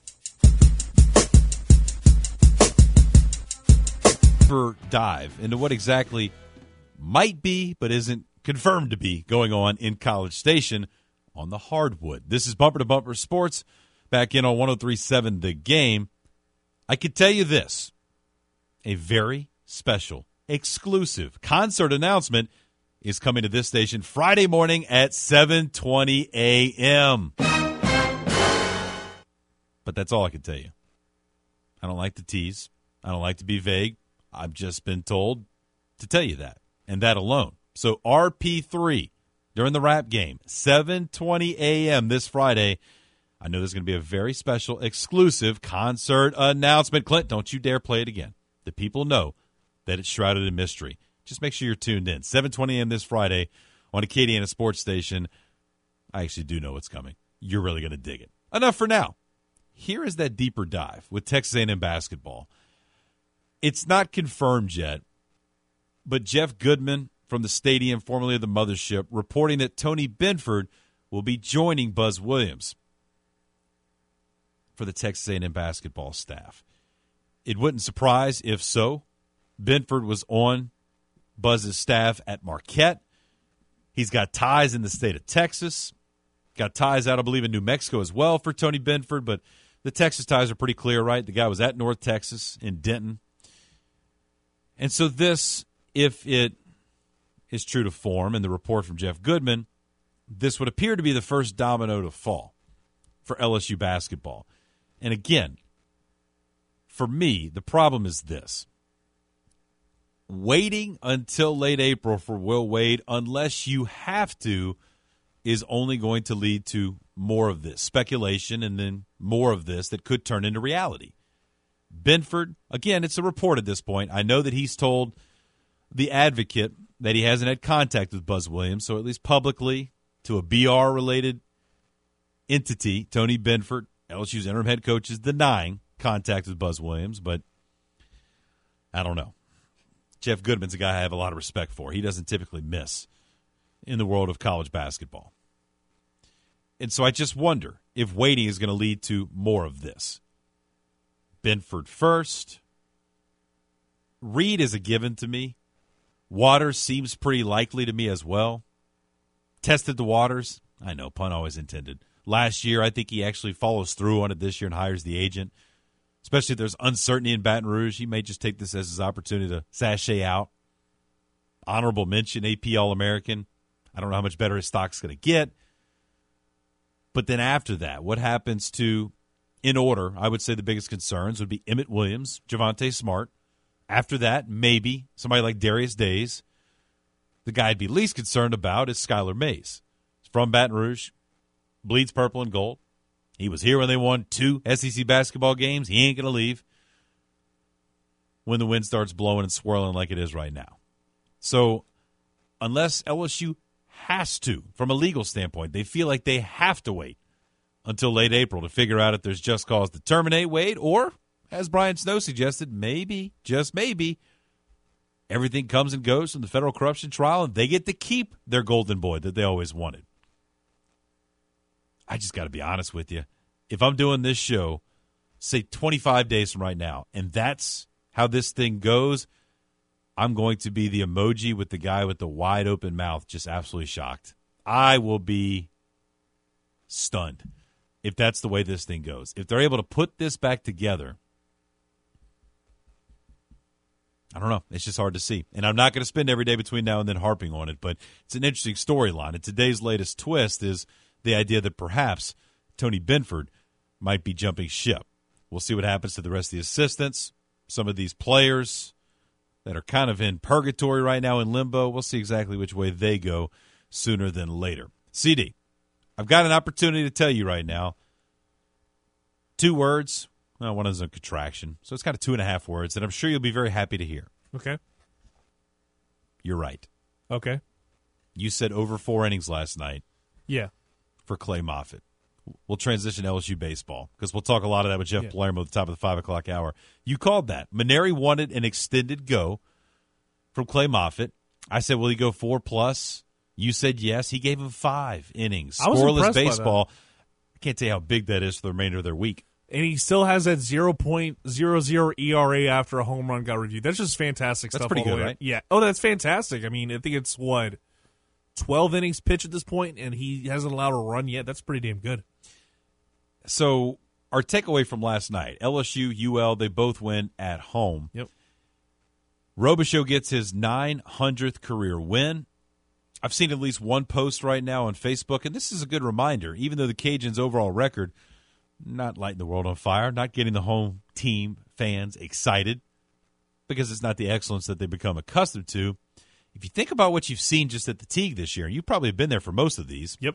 Dive into what exactly might be, but isn't confirmed to be, going on in College Station on the hardwood. This is Bumper to Bumper Sports, back in on one oh three point seven The Game. I could tell you this, a very special, exclusive concert announcement is coming to this station Friday morning at seven twenty a.m. But that's all I can tell you. I don't like to tease. I don't like to be vague. I've just been told to tell you that, and that alone. So R P three during the Rap game, seven twenty a.m. this Friday. I know there's going to be a very special, exclusive concert announcement. Clint, don't you dare play it again. The people know that it's shrouded in mystery. Just make sure you're tuned in. seven twenty a.m. this Friday on Acadiana Sports Station. I actually do know what's coming. You're really going to dig it. Enough for now. Here is that deeper dive with Texas A and M basketball. It's not confirmed yet, but Jeff Goodman from the stadium, formerly of the Mothership, reporting that Tony Benford will be joining Buzz Williams for the Texas A and M basketball staff. It wouldn't surprise if so. Benford was on Buzz's staff at Marquette. He's got ties in the state of Texas. Got ties out, I believe, in New Mexico as well for Tony Benford, but the Texas ties are pretty clear, right? The guy was at North Texas in Denton. And so this, if it is true to form in the report from Jeff Goodman, this would appear to be the first domino to fall for L S U basketball. And again, for me, the problem is this. Waiting until late April for Will Wade, unless you have to, is only going to lead to more of this speculation and then more of this that could turn into reality. Benford, again, it's a report at this point. I know that he's told the Advocate that he hasn't had contact with Buzz Williams, so at least publicly to a B R-related entity, Tony Benford, L S U's interim head coach, is denying contact with Buzz Williams, but I don't know. Jeff Goodman's a guy I have a lot of respect for. He doesn't typically miss in the world of college basketball. And so I just wonder if waiting is going to lead to more of this. Benford first. Reed is a given to me. Waters seems pretty likely to me as well. Tested the waters. I know, pun always intended. Last year, I think he actually follows through on it this year and hires the agent. Especially if there's uncertainty in Baton Rouge. He may just take this as his opportunity to sashay out. Honorable mention, A P All-American. I don't know how much better his stock's going to get. But then after that, what happens to, in order, I would say the biggest concerns would be Emmett Williams, Javonte Smart. After that, maybe somebody like Darius Days. The guy I'd be least concerned about is Skylar Mays. He's from Baton Rouge, bleeds purple and gold. He was here when they won two S E C basketball games. He ain't going to leave when the wind starts blowing and swirling like it is right now. So unless L S U has to, from a legal standpoint, they feel like they have to wait until late April to figure out if there's just cause to terminate Wade, or, as Brian Snow suggested, maybe, just maybe, everything comes and goes from the federal corruption trial and they get to keep their golden boy that they always wanted. I just got to be honest with you. If I'm doing this show, say twenty-five days from right now, and that's how this thing goes, I'm going to be the emoji with the guy with the wide open mouth, just absolutely shocked. I will be stunned if that's the way this thing goes. If they're able to put this back together, I don't know. It's just hard to see. And I'm not going to spend every day between now and then harping on it, but it's an interesting storyline. And today's latest twist is the idea that perhaps Tony Benford might be jumping ship. We'll see what happens to the rest of the assistants, some of these players that are kind of in purgatory right now in limbo. We'll see exactly which way they go sooner than later. C D, I've got an opportunity to tell you right now. Two words. Well, one is a contraction, so it's kind of two and a half words, and I'm sure you'll be very happy to hear. Okay. You're right. Okay. You said over four innings last night. Yeah. For Clay Moffitt. We'll transition to L S U baseball because we'll talk a lot of that with Jeff yeah. Palermo at the top of the five o'clock hour. You called that. Maneri wanted an extended go from Clay Moffitt. I said, will he go four plus? You said yes. He gave him five innings. Scoreless baseball. I can't tell you how big that is for the remainder of their week. And he still has that zero point zero zero E R A after a home run got reviewed. That's just fantastic that's stuff. That's pretty all good, the way. right? Yeah. Oh, that's fantastic. I mean, I think it's, what, twelve innings pitched at this point, and he hasn't allowed a run yet. That's pretty damn good. So our takeaway from last night, L S U, U L, they both win at home. Yep. Robichaux gets his nine hundredth career win. I've seen at least one post right now on Facebook, and this is a good reminder, even though the Cajuns' overall record not lighting the world on fire, not getting the home team fans excited because it's not the excellence that they've become accustomed to. If you think about what you've seen just at the Teague this year, you probably have been there for most of these. Yep.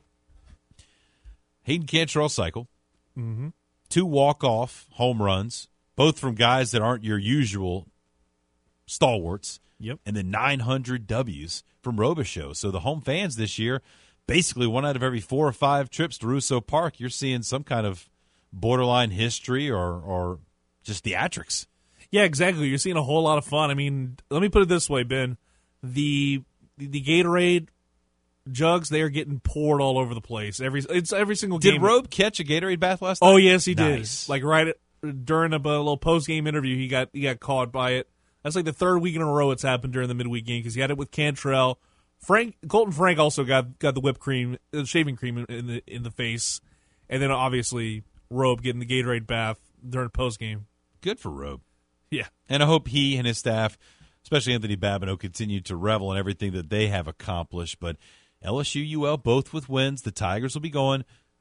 Hayden Cantrell cycle, Mm-hmm. two walk-off home runs, both from guys that aren't your usual stalwarts. Yep. And then nine hundred W's from Robichaux. So the home fans this year, basically one out of every four or five trips to Russo Park, you're seeing some kind of borderline history or, or just theatrics. Yeah, exactly. You're seeing a whole lot of fun. I mean, let me put it this way, Ben. The the Gatorade jugs, they are getting poured all over the place. Every it's every single Did game. Did Robe catch a Gatorade bath last night? Oh, yes, he nice. did. Like right at, during a, a little post-game interview, he got he got caught by it. That's like the third week in a row it's happened during the midweek game because he had it with Cantrell. Frank Colton Frank also got got the whipped cream, the shaving cream in the in the face, and then obviously Robe getting the Gatorade bath during post game. Good for Robe. Yeah, and I hope he and his staff, especially Anthony Babineau, continue to revel in everything that they have accomplished. But L S U, U L, both with wins. The Tigers will be going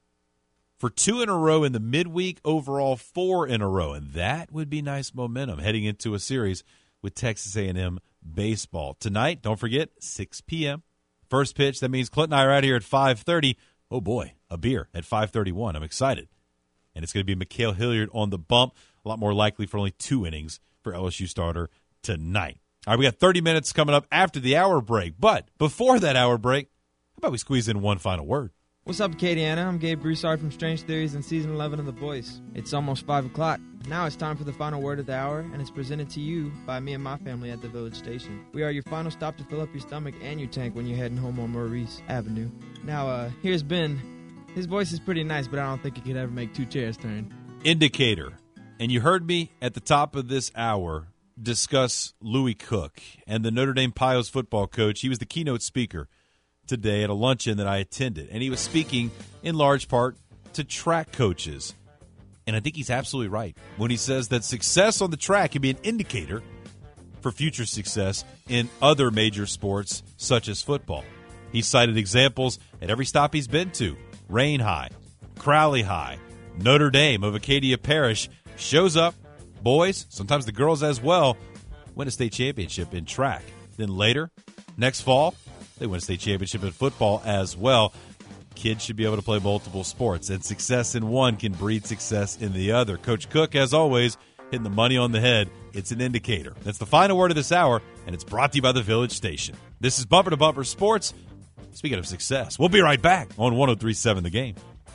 for two in a row in the midweek, overall four in a row, and that would be nice momentum heading into a series with Texas A and M baseball. Tonight, don't forget, six p.m. First pitch. That means Clint and I are out here at five thirty. Oh, boy, a beer at five thirty-one. I'm excited. And it's going to be Mikhail Hilliard on the bump. A lot more likely for only two innings for L S U starter tonight. All right, we got thirty minutes coming up after the hour break. But before that hour break, how about we squeeze in one final word? What's up, Acadiana? I'm Gabe Broussard from Strange Theories and Season eleven of The Voice. It's almost five o'clock. Now it's time for the final word of the hour, and it's presented to you by me and my family at the Village Station. We are your final stop to fill up your stomach and your tank when you're heading home on Maurice Avenue. Now, uh, here's Ben. His voice is pretty nice, but I don't think he could ever make two chairs turn. Indicator. And you heard me at the top of this hour discuss Louis Cook and the Notre Dame Pios football coach. He was the keynote speaker today at a luncheon that I attended, and he was speaking in large part to track coaches. And I think he's absolutely right when he says that success on the track can be an indicator for future success in other major sports such as football. He cited examples at every stop he's been to. Rain High, Crowley High, Notre Dame of Acadia Parish shows up. Boys, sometimes the girls as well, win a state championship in track. Then later, next fall, they win a state championship in football as well. Kids should be able to play multiple sports, and success in one can breed success in the other. Coach Cook, as always, hitting the money on the head. It's an indicator. That's the final word of this hour, and it's brought to you by the Village Station. This is Bumper to Bumper Sports. Speaking of success, we'll be right back on one oh three point seven The Game.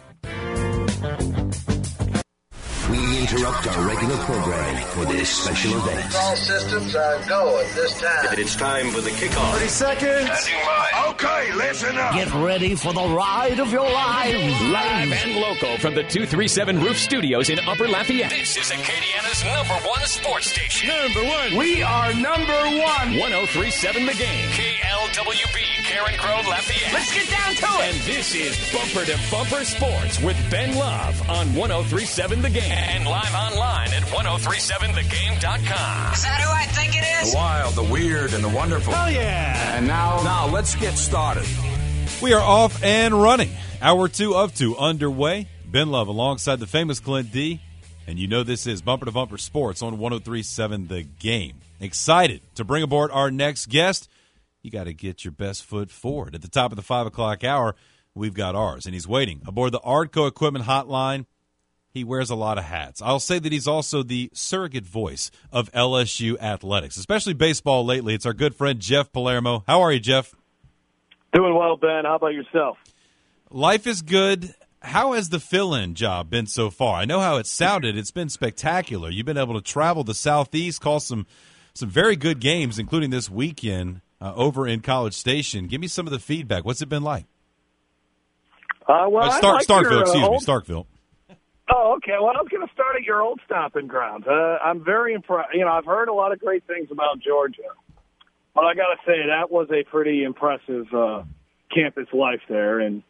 We interrupt our regular programming for this special event. All systems are go at this time. It's time for the kickoff. thirty seconds. Okay, listen up. Get ready for the ride of your lives. Live and local from the two three seven Roof Studios in Upper Lafayette. This is Acadiana's number one sports station. Number one. We are number one. one oh three point seven The Game. K L W B, Karen Crow, Lafayette. Let's get down to it. And this is Bumper to Bumper Sports with Ben Love on one oh three point seven The Game. And live online at ten thirty-seven the game dot com. Is that who I think it is? The wild, the weird, and the wonderful. Hell yeah. And now, now let's get started. We are off and running. Hour two of two underway. Ben Love alongside the famous Clint D. And you know this is Bumper to Bumper Sports on one oh three point seven The Game. Excited to bring aboard our next guest. You got to get your best foot forward. At the top of the five o'clock hour, we've got ours. And he's waiting aboard the Ardco Equipment Hotline. He wears a lot of hats. I'll say that he's also the surrogate voice of L S U athletics, especially baseball lately. It's our good friend Jeff Palermo. How are you, Jeff? Doing well, Ben. How about yourself? Life is good. How has the fill-in job been so far? I know how it sounded. It's been spectacular. You've been able to travel the Southeast, call some some very good games, including this weekend uh, over in College Station. Give me some of the feedback. What's it been like? Uh, well, uh, Stark, like Starkville, your, uh, excuse old... me, Starkville. Oh, okay. Well, I was going to start at your old stomping grounds. Uh, I'm very impressed. You know, I've heard a lot of great things about Georgia, but I got to say that was a pretty impressive uh, campus life there. And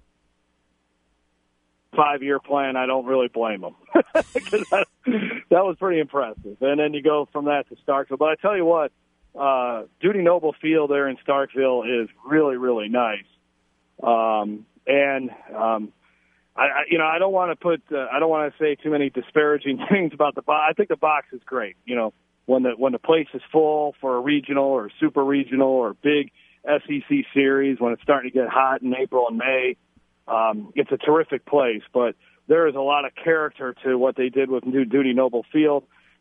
five-year plan, I don't really blame them. that, that was pretty impressive. And then you go from that to Starkville. But I tell you what, uh, Dudy Noble Field there in Starkville is really, really nice. Um, and um, I, I you know I don't want to put uh, I don't want to say too many disparaging things about the box. I think the box is great. You know, when the when the place is full for a regional or super regional or big S E C series, when it's starting to get hot in April and May, um, it's a terrific place. But there is a lot of character to what they did with New Duty Noble Field.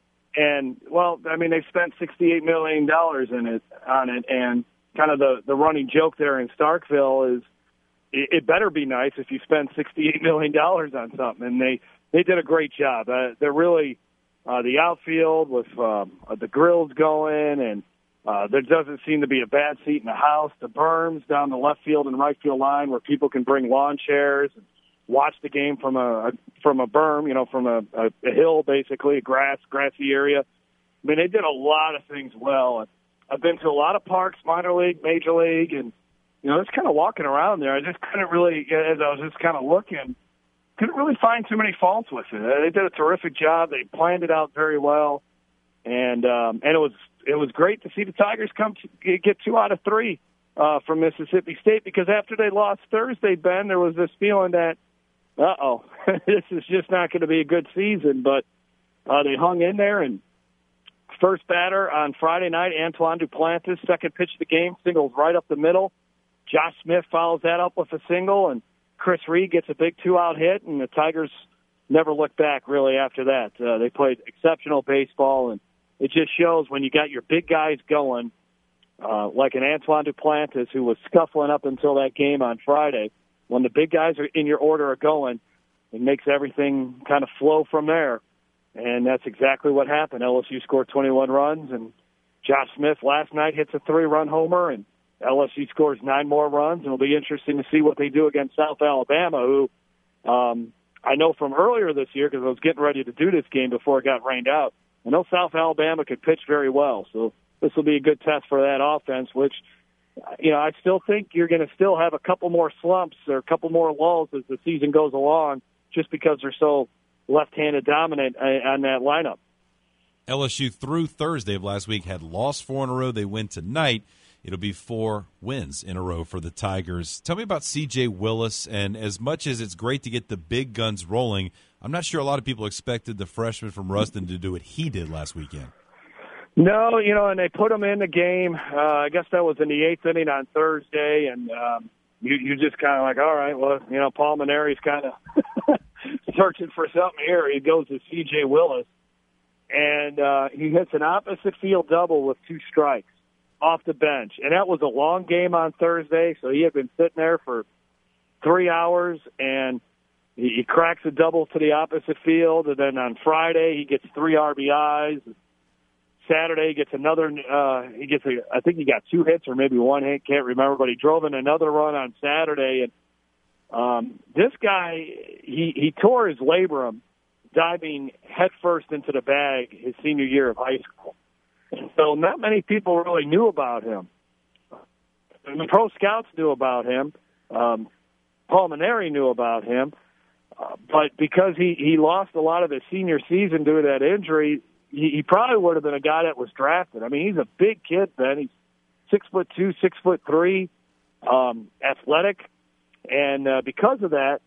And, well, I mean, they've spent sixty-eight million dollars in it, on it, and kind of the, the running joke there in Starkville is it, it better be nice if you spend sixty-eight million dollars on something. And they, they did a great job. Uh, they're really uh, the outfield with um, the grills going, and uh, there doesn't seem to be a bad seat in the house. The berms down the left field and right field line where people can bring lawn chairs and watch the game from a, a from a berm, you know, from a, a, a hill, basically, a grass, grassy area. I mean, they did a lot of things well. I've been to a lot of parks, minor league, major league, and, you know, just kind of walking around there. I just couldn't really, as I was just kind of looking, couldn't really find too many faults with it. They did a terrific job. They planned it out very well. And um, and it was it was great to see the Tigers come to get two out of three uh, from Mississippi State, because after they lost Thursday, Ben, there was this feeling that, uh-oh, this is just not going to be a good season. But uh, they hung in there, and first batter on Friday night, Antoine Duplantis, second pitch of the game, singles right up the middle. Josh Smith follows that up with a single, and Chris Reed gets a big two-out hit, and the Tigers never looked back really after that. Uh, they played exceptional baseball, and it just shows when you got your big guys going, uh, like an Antoine Duplantis, who was scuffling up until that game on Friday. When the big guys are in your order are going, it makes everything kind of flow from there. And that's exactly what happened. L S U scored twenty-one runs, and Josh Smith last night hits a three-run homer, and L S U scores nine more runs. And it'll be interesting to see what they do against South Alabama, who um, I know from earlier this year, because I was getting ready to do this game before it got rained out, I know South Alabama could pitch very well. So this will be a good test for that offense, which – you know, I still think you're going to still have a couple more slumps or a couple more lulls as the season goes along, just because they're so left-handed dominant on that lineup. L S U through Thursday of last week had lost four in a row. They win tonight. It'll be four wins in a row for the Tigers. Tell me about C J Willis, and as much as it's great to get the big guns rolling, I'm not sure a lot of people expected the freshman from Ruston to do what he did last weekend. No, you know, and they put him in the game. Uh, I guess that was in the eighth inning on Thursday, and um, you you just kind of like, all right, well, you know, Paul Maneri's kind of searching for something here. He goes to C J Willis, and uh, he hits an opposite field double with two strikes off the bench, and that was a long game on Thursday, so he had been sitting there for three hours, and he, he cracks a double to the opposite field, and then on Friday he gets three R B Is. Saturday he gets another. Uh, he gets a. I think he got two hits or maybe one hit. Can't remember, but he drove in another run on Saturday. And um, this guy, he he tore his labrum diving headfirst into the bag his senior year of high school. And so not many people really knew about him. And the pro scouts knew about him. Um, Paul Maneri knew about him, uh, but because he he lost a lot of his senior season due to that injury. He, he probably would have been a guy that was drafted. I mean, he's a big kid, Ben. He's six foot two, six foot three, um, athletic, and uh, because of that,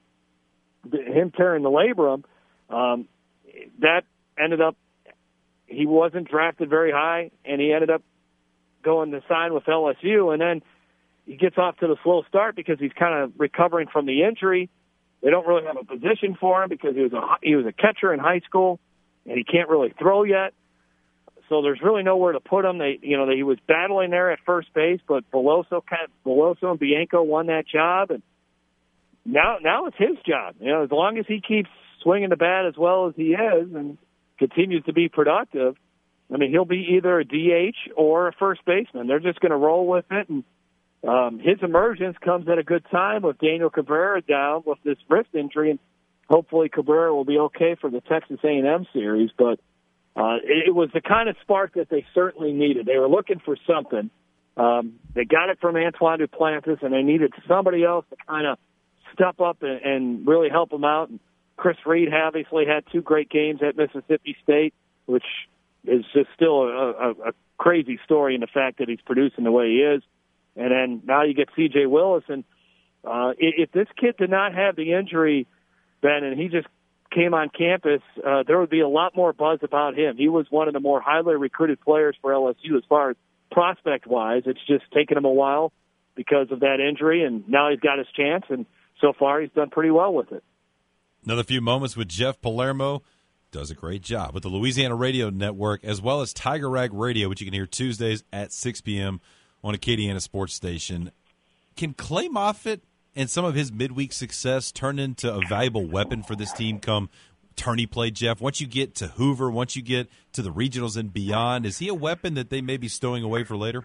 him tearing the labrum, um, that ended up he wasn't drafted very high, and he ended up going to sign with L S U, and then he gets off to the slow start because he's kind of recovering from the injury. They don't really have a position for him because he was a he was a catcher in high school. And he can't really throw yet, so there's really nowhere to put him. They, you know, they, he was battling there at first base, but Beloso, kind of, Beloso and Bianco won that job, and now, now it's his job. You know, as long as he keeps swinging the bat as well as he is and continues to be productive, I mean, he'll be either a D H or a first baseman. They're just going to roll with it, and um, his emergence comes at a good time with Daniel Cabrera down with this wrist injury, and hopefully Cabrera will be okay for the Texas A and M series, but uh, it, it was the kind of spark that they certainly needed. They were looking for something. Um, they got it from Antoine Duplantis, and they needed somebody else to kind of step up and, and really help them out. And Chris Reed obviously had two great games at Mississippi State, which is just still a, a, a crazy story in the fact that he's producing the way he is. And then now you get C J Willis, and uh, if this kid did not have the injury Ben, and he just came on campus, uh, there would be a lot more buzz about him. He was one of the more highly recruited players for L S U as far as prospect-wise. It's just taken him a while because of that injury, and now he's got his chance, and so far he's done pretty well with it. Another few moments with Jeff Palermo. Does a great job with the Louisiana Radio Network, as well as Tiger Rag Radio, which you can hear Tuesdays at six p.m. on Acadiana Sports Station. Can Clay Moffitt and some of his midweek success turn into a valuable weapon for this team come tourney play, Jeff? Once you get to Hoover, once you get to the regionals and beyond, is he a weapon that they may be stowing away for later?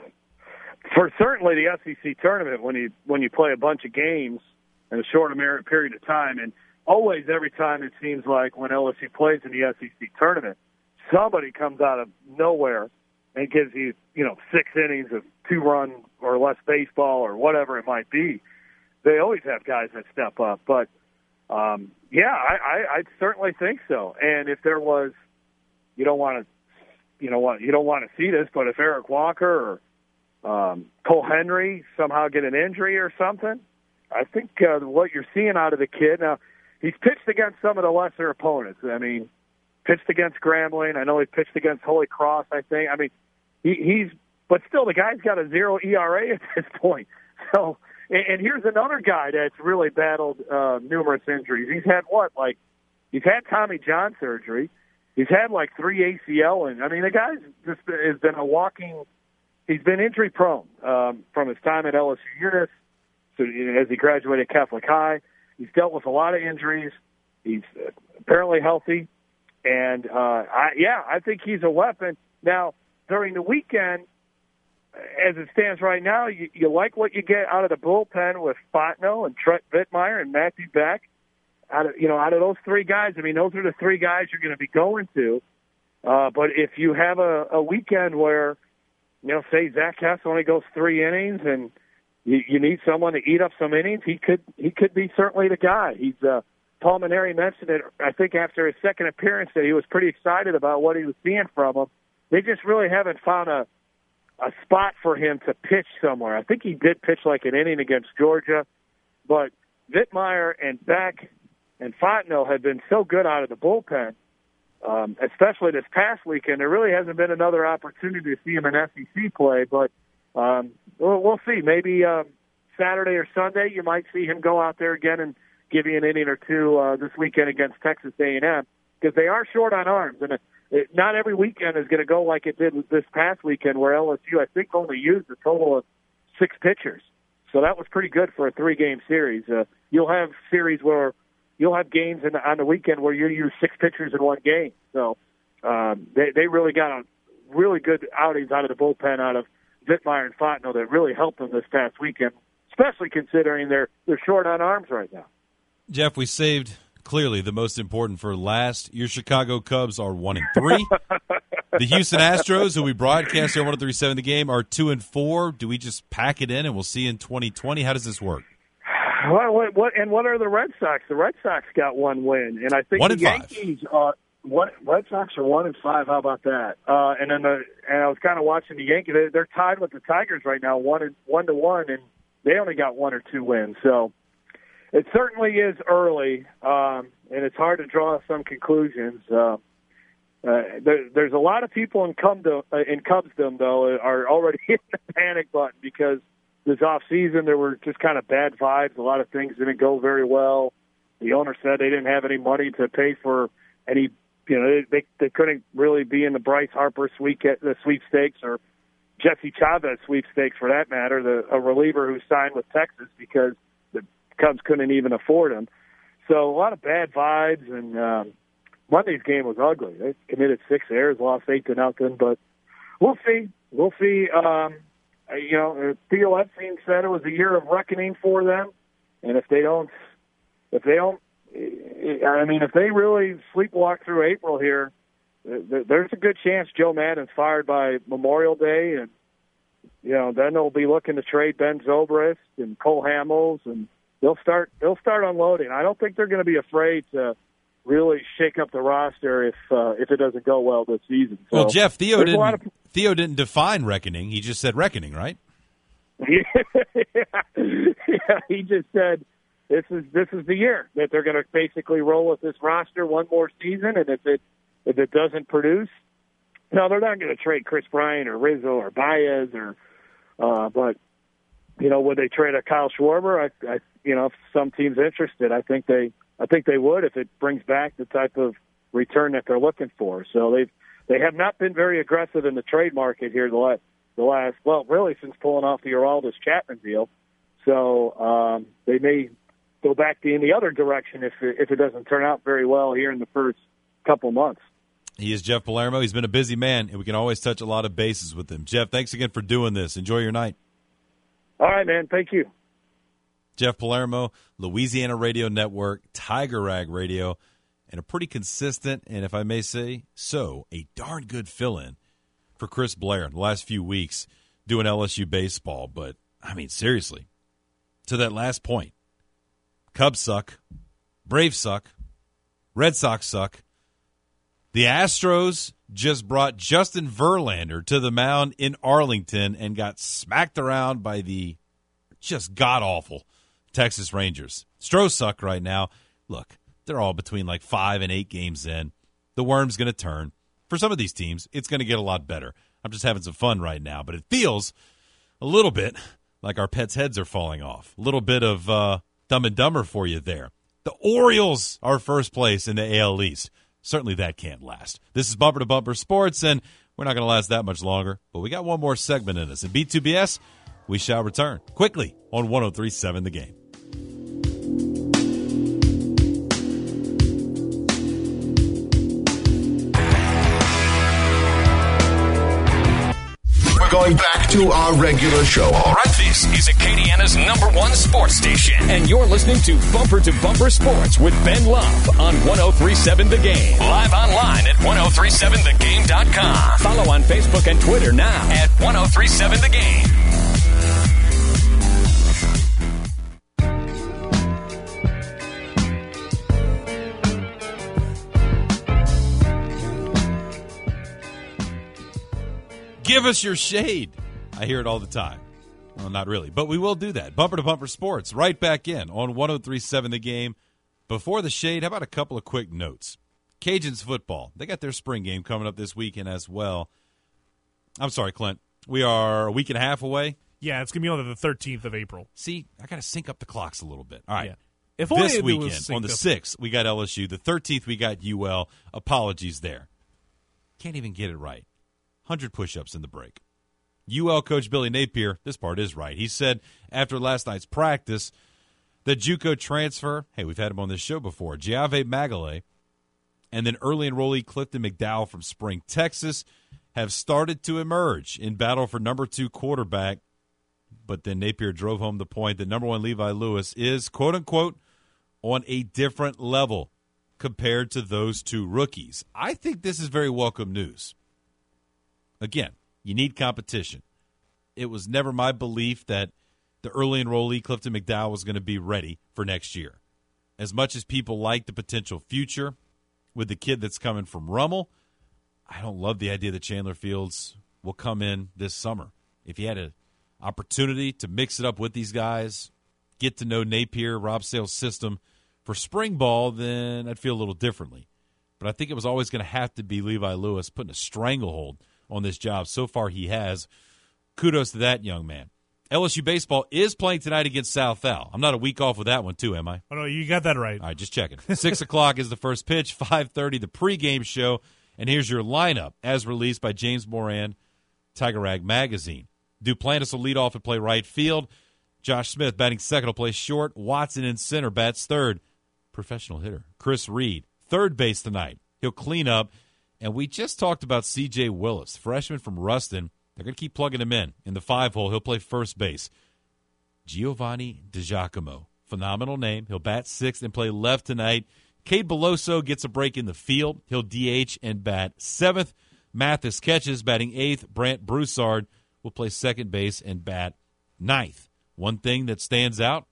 For certainly the S E C tournament, when you when you play a bunch of games in a short period of time, and always every time it seems like when L S U plays in the S E C tournament, somebody comes out of nowhere and gives you, you know, six innings of two-run or less baseball or whatever it might be. They always have guys that step up. But, um, yeah, I, I, I certainly think so. And if there was, you don't want to, you know what, you don't want to see this, but if Eric Walker or um, Cole Henry somehow get an injury or something, I think uh, what you're seeing out of the kid now. He's pitched against some of the lesser opponents. I mean, pitched against Grambling. I know he pitched against Holy Cross, I think. I mean, he, he's – but still, the guy's got a zero E R A at this point. So, and, and here's another guy that's really battled uh, numerous injuries. He's had what? Like, he's had Tommy John surgery. He's had, like, three A C L. And, I mean, the guy's just has been a walking – he's been injury-prone um, from his time at L S U Unis so, as he graduated Catholic High. He's dealt with a lot of injuries. He's apparently healthy. And, uh, I, yeah, I think he's a weapon. Now, during the weekend, as it stands right now, you, you like what you get out of the bullpen with Fontenot and Trent Vittmeyer and Matthew Beck. Out of, you know, out of those three guys, I mean, those are the three guys you're going to be going to. Uh, but if you have a, a weekend where, you know, say Zach Hess only goes three innings and You, you need someone to eat up some innings. He could he could be certainly the guy. He's uh, Paul Maneri mentioned it. I think after his second appearance that he was pretty excited about what he was seeing from him. They just really haven't found a a spot for him to pitch somewhere. I think he did pitch like an inning against Georgia, but Vittmeyer and Beck and Fontenot had been so good out of the bullpen, um, especially this past weekend. There really hasn't been another opportunity to see him in S E C play, but. Um, we'll, we'll see. Maybe um, Saturday or Sunday you might see him go out there again and give you an inning or two uh, this weekend against Texas A and M because they are short on arms. And it, it, not every weekend is going to go like it did this past weekend where L S U, I think, only used a total of six pitchers. So that was pretty good for a three-game series. Uh, you'll have series where you'll have games in the, on the weekend where you use six pitchers in one game. So um, they, they really got a really good outings out of the bullpen out of Vittmeyer and Fontenot that really helped them this past weekend, especially considering they're they're short on arms right now. Jeff, we saved clearly the most important for last. Your Chicago Cubs are one and three. The Houston Astros, who we broadcast here on one oh three point seven The Game, are two and four. Do we just pack it in and we'll see in twenty twenty? How does this work? Well, what, what and what are the Red Sox? The Red Sox got one win, and I think one the and Yankees are. What Red Sox are one and five? How about that? Uh, and then the and I was kind of watching the Yankees. They, they're tied with the Tigers right now, one and one to one, and they only got one or two wins. So it certainly is early, um, and it's hard to draw some conclusions. Uh, uh, there, there's a lot of people in Cubdom, uh, in Cubsdom though are already hitting the panic button because this off season there were just kind of bad vibes. A lot of things didn't go very well. The owner said they didn't have any money to pay for any. You know, they they couldn't really be in the Bryce Harper sweep, the sweepstakes or Jesse Chavez sweepstakes for that matter, the, a reliever who signed with Texas because the Cubs couldn't even afford him. So a lot of bad vibes, and um, Monday's game was ugly. They committed six errors, lost eight to nothing, but we'll see. We'll see. Um, you know, Theo Epstein said it was a year of reckoning for them, and if they don't, if they don't. I mean, if they really sleepwalk through April here, there's a good chance Joe Maddon's fired by Memorial Day, and you know then they'll be looking to trade Ben Zobrist and Cole Hamels, and they'll start they'll start unloading. I don't think they're going to be afraid to really shake up the roster if uh, if it doesn't go well this season. So, well, Jeff, Theo didn't of... Theo didn't define reckoning. He just said reckoning, right? yeah, he just said. this is this is the year that they're going to basically roll with this roster one more season, and if it if it doesn't produce, no, they're not going to trade Chris Bryant or Rizzo or Baez or, uh, but you know, would they trade a Kyle Schwarber? I, I, you know, if some team's interested, I think they, I think they would if it brings back the type of return that they're looking for. So they've they have not been very aggressive in the trade market here the last the last well, really since pulling off the Aroldis Chapman deal. So um, they may go back in the other direction if it, if it doesn't turn out very well here in the first couple months. He is Jeff Palermo. He's been a busy man, and we can always touch a lot of bases with him. Jeff, thanks again for doing this. Enjoy your night. All right, man. Thank you. Jeff Palermo, Louisiana Radio Network, Tiger Rag Radio, and a pretty consistent, and if I may say so, a darn good fill-in for Chris Blair in the last few weeks doing L S U baseball. But, I mean, seriously, to that last point, Cubs suck, Braves suck, Red Sox suck. The Astros just brought Justin Verlander to the mound in Arlington and got smacked around by the just god-awful Texas Rangers. Stros suck right now. Look, they're all between like five and eight games in. The worm's going to turn. For some of these teams, it's going to get a lot better. I'm just having some fun right now, but it feels a little bit like our pets' heads are falling off. A little bit of uh, Dumb and Dumber for you there. The Orioles are first place in the A L East. Certainly that can't last. This is Bumper to Bumper Sports, and we're not going to last that much longer, but we got one more segment in us. In B two B S, we shall return quickly on one oh three point seven The Game. Going back to our regular show. All right, this is Acadiana's number one sports station. And you're listening to Bumper to Bumper Sports with Ben Love on one oh three point seven The Game. Live online at ten thirty-seven the game dot com. Follow on Facebook and Twitter now at ten thirty-seven The Game. Give us your shade. I hear it all the time. Well, not really, but we will do that. Bumper to Bumper Sports, right back in on ten thirty-seven The Game. Before the shade, how about a couple of quick notes? Cajuns football. They got their spring game coming up this weekend as well. I'm sorry, Clint. We are a week and a half away. Yeah, it's going to be on the thirteenth of April. See, I got to sync up the clocks a little bit. All right. Yeah. If this only weekend, on the sixth, we got L S U. The thirteenth, we got U L. Apologies there. Can't even get it right. one hundred push-ups in the break. U L coach Billy Napier, this part is right. He said after last night's practice, the JUCO transfer, hey, we've had him on this show before, Giave Magale, and then early enrollee Clifton McDowell from Spring, Texas, have started to emerge in battle for number two quarterback. But then Napier drove home the point that number one Levi Lewis is, quote-unquote, on a different level compared to those two rookies. I think this is very welcome news. Again, you need competition. It was never my belief that the early enrollee Clifton McDowell was going to be ready for next year. As much as people like the potential future with the kid that's coming from Rummel, I don't love the idea that Chandler Fields will come in this summer. If he had an opportunity to mix it up with these guys, get to know Napier, Rob Sale's system for spring ball, then I'd feel a little differently. But I think it was always going to have to be Levi Lewis putting a stranglehold on this job. So far he has. Kudos to that young man. L S U baseball is playing tonight against South Al. I'm not a week off with that one too, am I? Oh, no, you got that right. All right, just checking. six o'clock is the first pitch, five thirty the pregame show, and here's your lineup as released by James Moran, Tiger Rag Magazine. Duplantis will lead off and play right field. Josh Smith batting second will play short. Watson in center bats third. Professional hitter Chris Reed, third base tonight. He'll clean up. And we just talked about C J Willis, freshman from Ruston. They're going to keep plugging him in. In the five hole, he'll play first base. Giovanni DiGiacomo, phenomenal name. He'll bat sixth and play left tonight. Cade Beloso gets a break in the field. He'll D H and bat seventh. Mathis catches, batting eighth. Brant Broussard will play second base and bat ninth. One thing that stands out,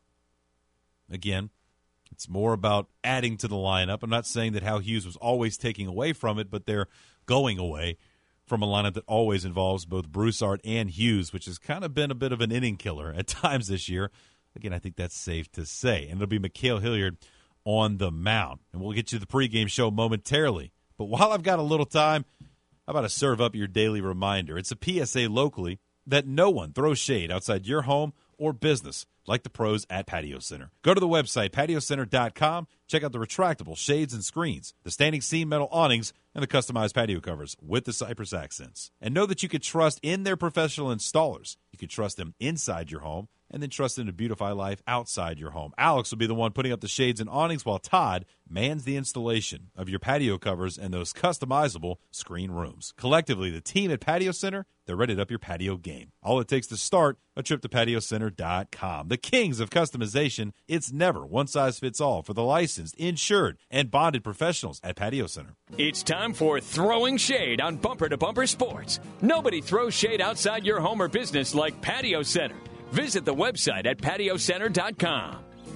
again, it's more about adding to the lineup. I'm not saying that Hal Hughes was always taking away from it, but they're going away from a lineup that always involves both Broussard and Hughes, which has kind of been a bit of an inning killer at times this year. Again, I think that's safe to say. And it'll be Mikhail Hilliard on the mound. And we'll get to the pregame show momentarily. But while I've got a little time, how about to serve up your daily reminder? It's a P S A locally that no one throws shade outside your home or business like the pros at Patio Center. Go to the website, patio center dot com. Check out the retractable shades and screens, the standing seam metal awnings, and the customized patio covers with the Cypress accents. And know that you can trust in their professional installers. You can trust them inside your home and then trust them to beautify life outside your home. Alex will be the one putting up the shades and awnings while Todd mans the installation of your patio covers and those customizable screen rooms. Collectively, the team at Patio Center, they're ready to up your patio game. All it takes to start, a trip to patio center dot com. The kings of customization, it's never one size fits all for the licensed, insured, and bonded professionals at Patio Center. It's time for Throwing Shade on Bumper to Bumper Sports. Nobody throws shade outside your home or business like Patio Center. Visit the website at patio center dot com.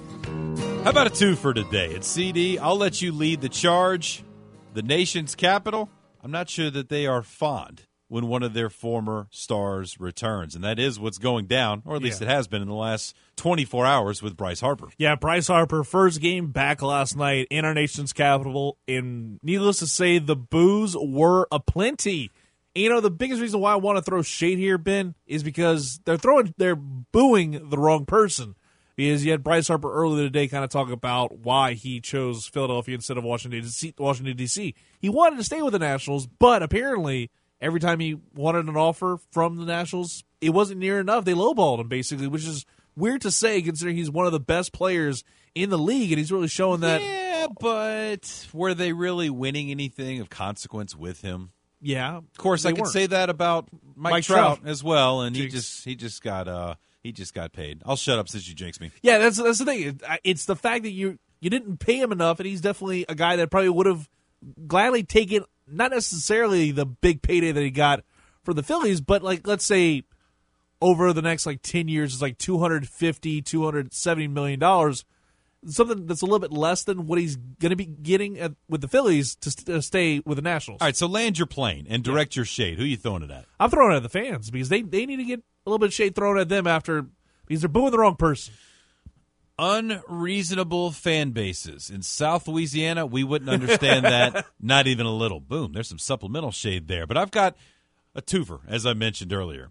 How about a two for today? At C D, I'll let you lead the charge. The nation's capital, I'm not sure that they are fond when one of their former stars returns. And that is what's going down, or at least Yeah. it has been in the last twenty-four hours with Bryce Harper. Yeah, Bryce Harper, first game back last night in our nation's capital. And needless to say, the boos were aplenty. And, you know, the biggest reason why I want to throw shade here, Ben, is because they're throwing, they're booing the wrong person. Because you had Bryce Harper earlier today kind of talk about why he chose Philadelphia instead of Washington, Washington, D C. He wanted to stay with the Nationals, but apparently every time he wanted an offer from the Nationals, it wasn't near enough. They lowballed him, basically, which is weird to say considering he's one of the best players in the league, and he's really showing that. Yeah, but were they really winning anything of consequence with him? Yeah, of course, I could weren't. say that about Mike, Mike Trout, Trout as well, and he Jinx. just he just got uh he just got paid. I'll shut up since you jinxed me. Yeah, that's that's the thing. It's the fact that you you didn't pay him enough, and he's definitely a guy that probably would have gladly taken not necessarily the big payday that he got for the Phillies, but like let's say over the next like ten years, it's like two hundred fifty, two hundred seventy million dollars. Something that's a little bit less than what he's going to be getting at, with the Phillies to, st- to stay with the Nationals. All right, so land your plane and direct yeah. your shade. Who are you throwing it at? I'm throwing it at the fans because they, they need to get a little bit of shade thrown at them after because they're booing the wrong person. Unreasonable fan bases. In South Louisiana, we wouldn't understand that, not even a little. Boom, there's some supplemental shade there. But I've got a twofer, as I mentioned earlier.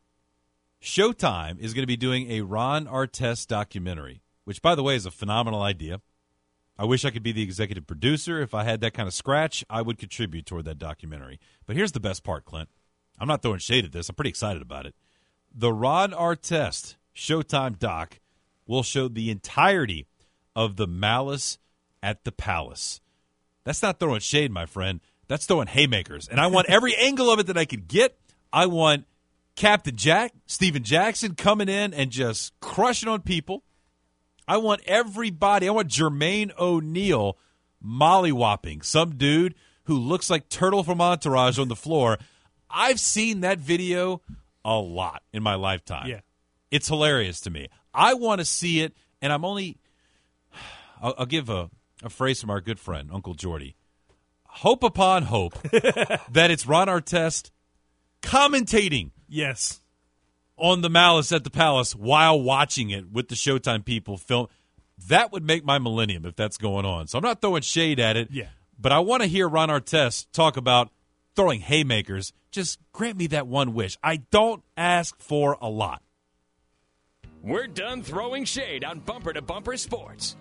Showtime is going to be doing a Ron Artest documentary, which, by the way, is a phenomenal idea. I wish I could be the executive producer. If I had that kind of scratch, I would contribute toward that documentary. But here's the best part, Clint. I'm not throwing shade at this. I'm pretty excited about it. The Ron Artest Showtime doc will show the entirety of the Malice at the Palace. That's not throwing shade, my friend. That's throwing haymakers. And I want every angle of it that I could get. I want Captain Jack, Steven Jackson, coming in and just crushing on people. I want everybody. I want Jermaine O'Neal mollywhopping some dude who looks like Turtle from Entourage on the floor. I've seen that video a lot in my lifetime. Yeah. It's hilarious to me. I want to see it, and I'm only I'll, I'll give a, a phrase from our good friend, Uncle Jordy. Hope upon hope that it's Ron Artest commentating. Yes. On the Malice at the Palace while watching it with the Showtime people film. That would make my millennium if that's going on. So I'm not throwing shade at it. Yeah. But I want to hear Ron Artest talk about throwing haymakers. Just grant me that one wish. I don't ask for a lot. We're done throwing shade on Bumper to Bumper Sports.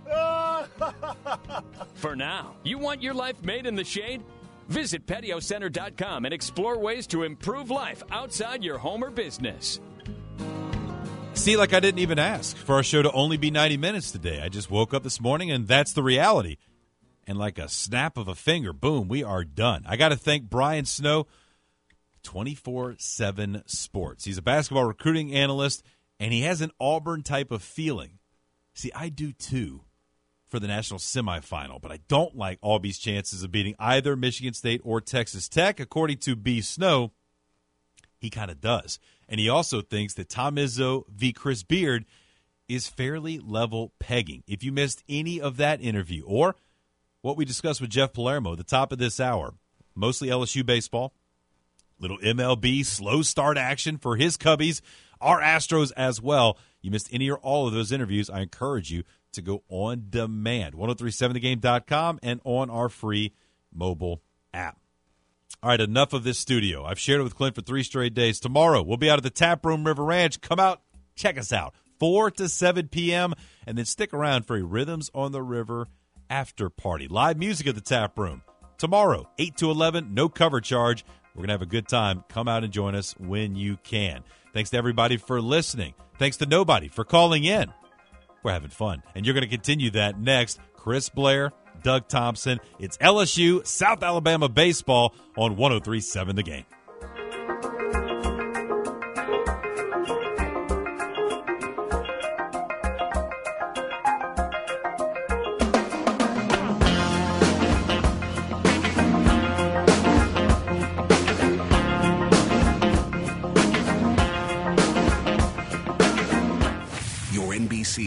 For now, you want your life made in the shade? Visit patio center dot com and explore ways to improve life outside your home or business. See, like I didn't even ask for our show to only be ninety minutes today. I just woke up this morning, and that's the reality. And like a snap of a finger, boom, we are done. I got to thank Brian Snow, twenty-four seven Sports. He's a basketball recruiting analyst, and he has an Auburn type of feeling. See, I do too for the national semifinal, but I don't like Aubie's chances of beating either Michigan State or Texas Tech. According to B. Snow, he kind of does. And he also thinks that Tom Izzo v. Chris Beard is fairly level pegging. If you missed any of that interview or what we discussed with Jeff Palermo at the top of this hour, mostly L S U baseball, little M L B slow start action for his Cubbies, our Astros as well, you missed any or all of those interviews, I encourage you to go on demand, ten thirty-seven the game dot com and on our free mobile app. All right, enough of this studio. I've shared it with Clint for three straight days. Tomorrow, we'll be out at the Tap Room River Ranch. Come out, check us out, four to seven p.m., and then stick around for a Rhythms on the River after party. Live music at the Tap Room. Tomorrow, eight to eleven, no cover charge. We're going to have a good time. Come out and join us when you can. Thanks to everybody for listening. Thanks to nobody for calling in. We're having fun, and you're going to continue that next. Chris Blair, Doug Thompson. It's L S U South Alabama baseball on ten thirty-seven The Game.